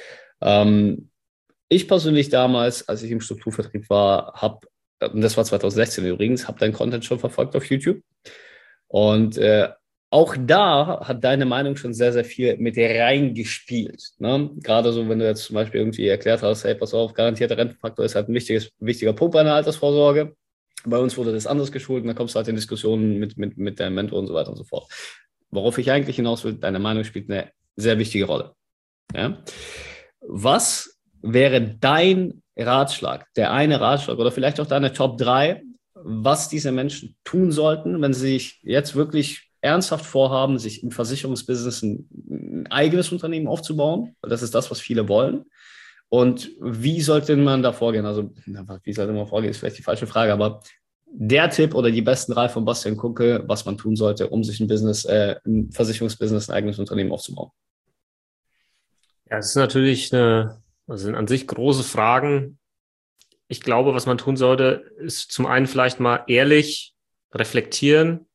S3: Ähm, ich persönlich damals, als ich im Strukturvertrieb war, habe, und das war zwanzig sechzehn übrigens, habe deinen Content schon verfolgt auf YouTube. Und äh, auch da hat deine Meinung schon sehr, sehr viel mit reingespielt. Ne? Gerade so, wenn du jetzt zum Beispiel irgendwie erklärt hast, hey, pass auf, garantierter Rentenfaktor ist halt ein wichtiges, wichtiger Punkt bei einer Altersvorsorge. Bei uns wurde das anders geschult und dann kommst du halt in Diskussionen mit, mit, mit deinem Mentor und so weiter und so fort. Worauf ich eigentlich hinaus will, deine Meinung spielt eine sehr wichtige Rolle. Ja? Was wäre dein Ratschlag, der eine Ratschlag oder vielleicht auch deine Top drei, was diese Menschen tun sollten, wenn sie sich jetzt wirklich ernsthaft vorhaben, sich im Versicherungsbusiness ein, ein eigenes Unternehmen aufzubauen? Das ist das, was viele wollen. Und wie sollte man da vorgehen? Also, wie sollte man vorgehen, ist vielleicht die falsche Frage, aber der Tipp oder die besten drei von Bastian Kunkel, was man tun sollte, um sich ein Business, äh, ein Versicherungsbusiness, ein eigenes Unternehmen aufzubauen.
S4: Ja, das ist natürlich eine, also sind an sich große Fragen. Ich glaube, was man tun sollte, ist zum einen vielleicht mal ehrlich reflektieren,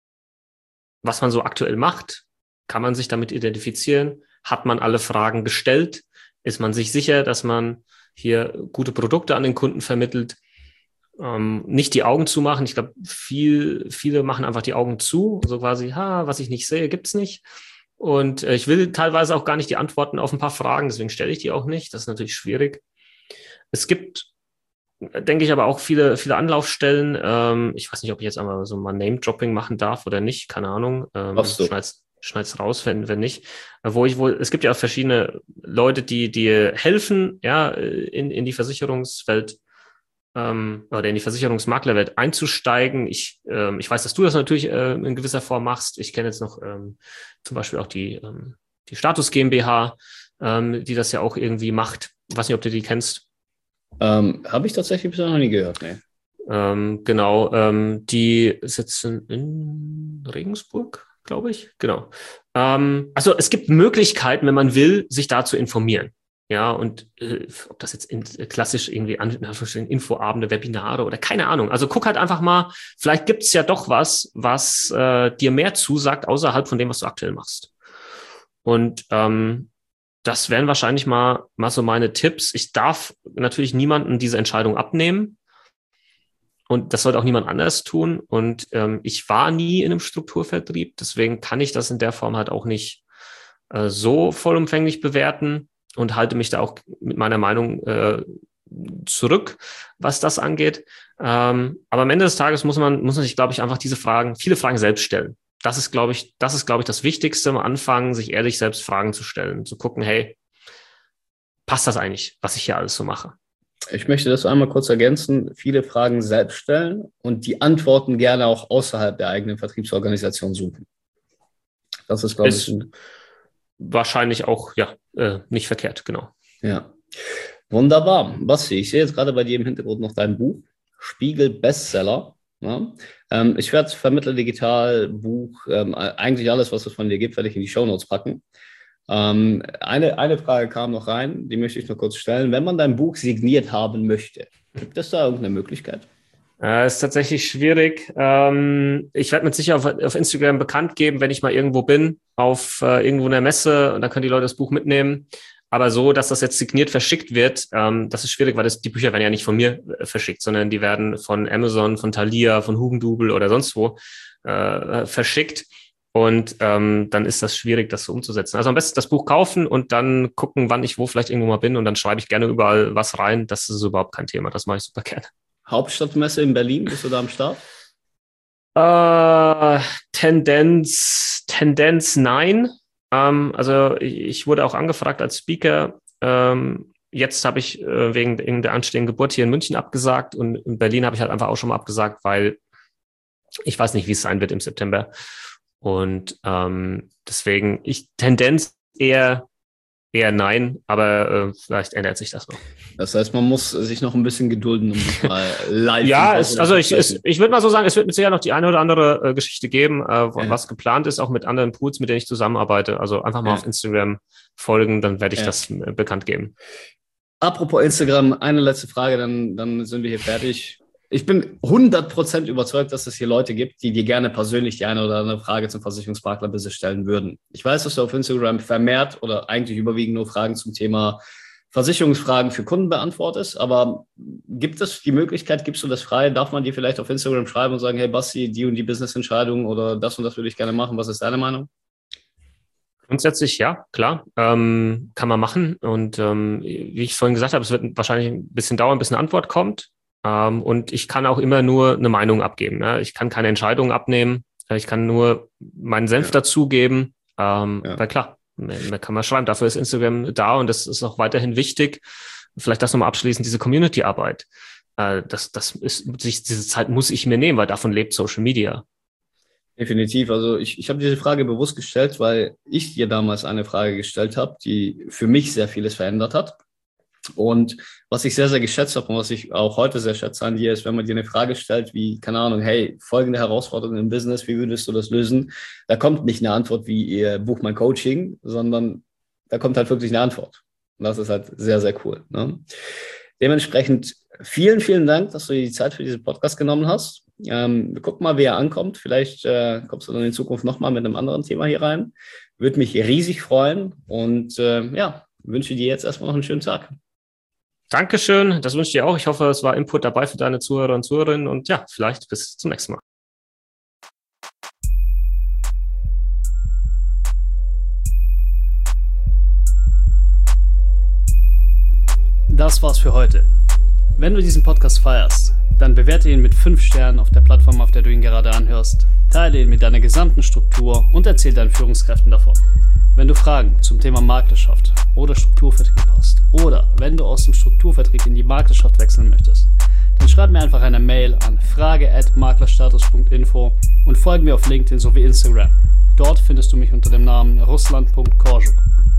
S4: was man so aktuell macht. Kann man sich damit identifizieren? Hat man alle Fragen gestellt? Ist man sich sicher, dass man hier gute Produkte an den Kunden vermittelt? Ähm, nicht die Augen zumachen. Ich glaube, viel, viele machen einfach die Augen zu, so quasi, ha, was ich nicht sehe, gibt's nicht. Und äh, ich will teilweise auch gar nicht die Antworten auf ein paar Fragen, deswegen stelle ich die auch nicht. Das ist natürlich schwierig. Es gibt, denke ich, aber auch viele, viele Anlaufstellen. Ähm, ich weiß nicht, ob ich jetzt einmal so mal Name-Dropping machen darf oder nicht, keine Ahnung. Ähm,
S3: so.
S4: schneid's, schneid's raus, wenn, wenn nicht. Wo ich wohl, es gibt ja auch verschiedene Leute, die dir helfen, ja, in, in die Versicherungswelt ähm, oder in die Versicherungsmaklerwelt einzusteigen. Ich, ähm, ich weiß, dass du das natürlich äh, in gewisser Form machst. Ich kenne jetzt noch ähm, zum Beispiel auch die, ähm, die Status GmbH, ähm, die das ja auch irgendwie macht. Ich weiß nicht, ob du die kennst.
S3: Ähm, Habe ich tatsächlich bisher noch nie gehört, nee.
S4: Ähm, genau, ähm, die sitzen in Regensburg, glaube ich. Genau. Ähm, also es gibt Möglichkeiten, wenn man will, sich da zu informieren. Ja, und äh, ob das jetzt in, äh, klassisch irgendwie an, Infoabende, Webinare oder keine Ahnung. Also guck halt einfach mal, vielleicht gibt es ja doch was, was äh, dir mehr zusagt, außerhalb von dem, was du aktuell machst. Und ähm, das wären wahrscheinlich mal, mal so meine Tipps. Ich darf natürlich niemandem diese Entscheidung abnehmen. Und das sollte auch niemand anders tun. Und ähm, ich war nie in einem Strukturvertrieb, deswegen kann ich das in der Form halt auch nicht äh, so vollumfänglich bewerten und halte mich da auch mit meiner Meinung äh, zurück, was das angeht. Ähm, aber am Ende des Tages muss man, muss man sich, glaube ich, einfach diese Fragen, viele Fragen selbst stellen. Das ist, glaube ich, das ist, glaube ich, das Wichtigste am Anfang, sich ehrlich selbst Fragen zu stellen, zu gucken, hey, passt das eigentlich, was ich hier alles so mache?
S3: Ich möchte das einmal kurz ergänzen. Viele Fragen selbst stellen und die Antworten gerne auch außerhalb der eigenen Vertriebsorganisation suchen. Das ist, glaube
S4: ist
S3: ich, ein
S4: wahrscheinlich auch ja äh, nicht verkehrt, genau.
S3: Ja, wunderbar. Basti, ich sehe jetzt gerade bei dir im Hintergrund noch dein Buch, Spiegel Bestseller. Ja? Ähm, ich werde Vermittler Digital, Buch, ähm, eigentlich alles, was es von dir gibt, werde ich in die Shownotes packen. Ähm, eine, eine Frage kam noch rein, die möchte ich noch kurz stellen. Wenn man dein Buch signiert haben möchte, gibt es da irgendeine Möglichkeit?
S4: Äh, ist tatsächlich schwierig. Ähm, ich werde mit Sicherheit auf, auf Instagram bekannt geben, wenn ich mal irgendwo bin, auf äh, irgendwo in der Messe, und dann können die Leute das Buch mitnehmen. Aber so, dass das jetzt signiert verschickt wird, ähm, das ist schwierig, weil das, die Bücher werden ja nicht von mir äh, verschickt, sondern die werden von Amazon, von Thalia, von Hugendubel oder sonst wo äh, verschickt. Und ähm, dann ist das schwierig, das so umzusetzen. Also am besten das Buch kaufen und dann gucken, wann ich wo vielleicht irgendwo mal bin. Und dann schreibe ich gerne überall was rein. Das ist überhaupt kein Thema. Das mache ich super gerne.
S3: Hauptstadtmesse in Berlin, bist du da am Start?
S4: Äh, Tendenz, Tendenz nein. Ähm, also ich, ich wurde auch angefragt als Speaker. Ähm, jetzt habe ich äh, wegen, wegen der anstehenden Geburt hier in München abgesagt. Und in Berlin habe ich halt einfach auch schon mal abgesagt, weil ich weiß nicht, wie es sein wird im September. Und ähm, deswegen, ich Tendenz eher, eher nein, aber äh, vielleicht ändert sich das noch.
S3: Das heißt, man muss sich noch ein bisschen gedulden, um dich mal live
S4: ja, es, also ich, es, ich würde mal so sagen, es wird mit Sicherheit noch die eine oder andere äh, Geschichte geben, äh, ja. was geplant ist, auch mit anderen Pools, mit denen ich zusammenarbeite. Also einfach mal ja. auf Instagram folgen, dann werde ich ja. das äh, bekannt geben.
S3: Apropos Instagram, eine letzte Frage, dann, dann sind wir hier fertig. Ich bin hundert Prozent überzeugt, dass es hier Leute gibt, die dir gerne persönlich die eine oder andere Frage zum Versicherungsmakler-Business stellen würden. Ich weiß, dass du auf Instagram vermehrt oder eigentlich überwiegend nur Fragen zum Thema Versicherungsfragen für Kunden beantwortest, aber gibt es die Möglichkeit, gibst du das frei? Darf man dir vielleicht auf Instagram schreiben und sagen, hey Basti, die und die Business-Entscheidung oder das und das würde ich gerne machen. Was ist deine Meinung?
S4: Grundsätzlich ja, klar, ähm, kann man machen. Und ähm, wie ich vorhin gesagt habe, es wird wahrscheinlich ein bisschen dauern, bis eine Antwort kommt. Um, und ich kann auch immer nur eine Meinung abgeben. Ne? Ich kann keine Entscheidung abnehmen. Ich kann nur meinen Senf ja. dazugeben. Um, ja. Weil klar, man kann mal schreiben. Dafür ist Instagram da und das ist auch weiterhin wichtig. Vielleicht das nochmal abschließend, diese Community-Arbeit. Uh, das, das ist, diese Zeit muss ich mir nehmen, weil davon lebt Social Media.
S3: Definitiv. Also ich, ich habe diese Frage bewusst gestellt, weil ich dir damals eine Frage gestellt habe, die für mich sehr vieles verändert hat. Und was ich sehr, sehr geschätzt habe und was ich auch heute sehr schätze an dir ist, wenn man dir eine Frage stellt wie, keine Ahnung, hey, folgende Herausforderung im Business, wie würdest du das lösen? Da kommt nicht eine Antwort wie, ihr bucht mein Coaching, sondern da kommt halt wirklich eine Antwort. Und das ist halt sehr, sehr cool. Ne? Dementsprechend vielen, vielen Dank, dass du dir die Zeit für diesen Podcast genommen hast. Ähm, wir gucken mal, wie er ankommt. Vielleicht äh, kommst du dann in Zukunft nochmal mit einem anderen Thema hier rein. Würde mich riesig freuen und äh, ja, wünsche dir jetzt erstmal noch einen schönen Tag.
S4: Dankeschön, das wünsche ich dir auch. Ich hoffe, es war Input dabei für deine Zuhörer und Zuhörerinnen und ja, vielleicht bis zum nächsten Mal.
S1: Das war's für heute. Wenn du diesen Podcast feierst, dann bewerte ihn mit fünf Sternen auf der Plattform, auf der du ihn gerade anhörst, teile ihn mit deiner gesamten Struktur und erzähl deinen Führungskräften davon. Wenn du Fragen zum Thema Maklerschaft oder Strukturvertrieb hast oder wenn du aus dem Strukturvertrieb in die Maklerschaft wechseln möchtest, dann schreib mir einfach eine Mail an frage at maklerstatus punkt info und folge mir auf LinkedIn sowie Instagram. Dort findest du mich unter dem Namen russland punkt korjuk.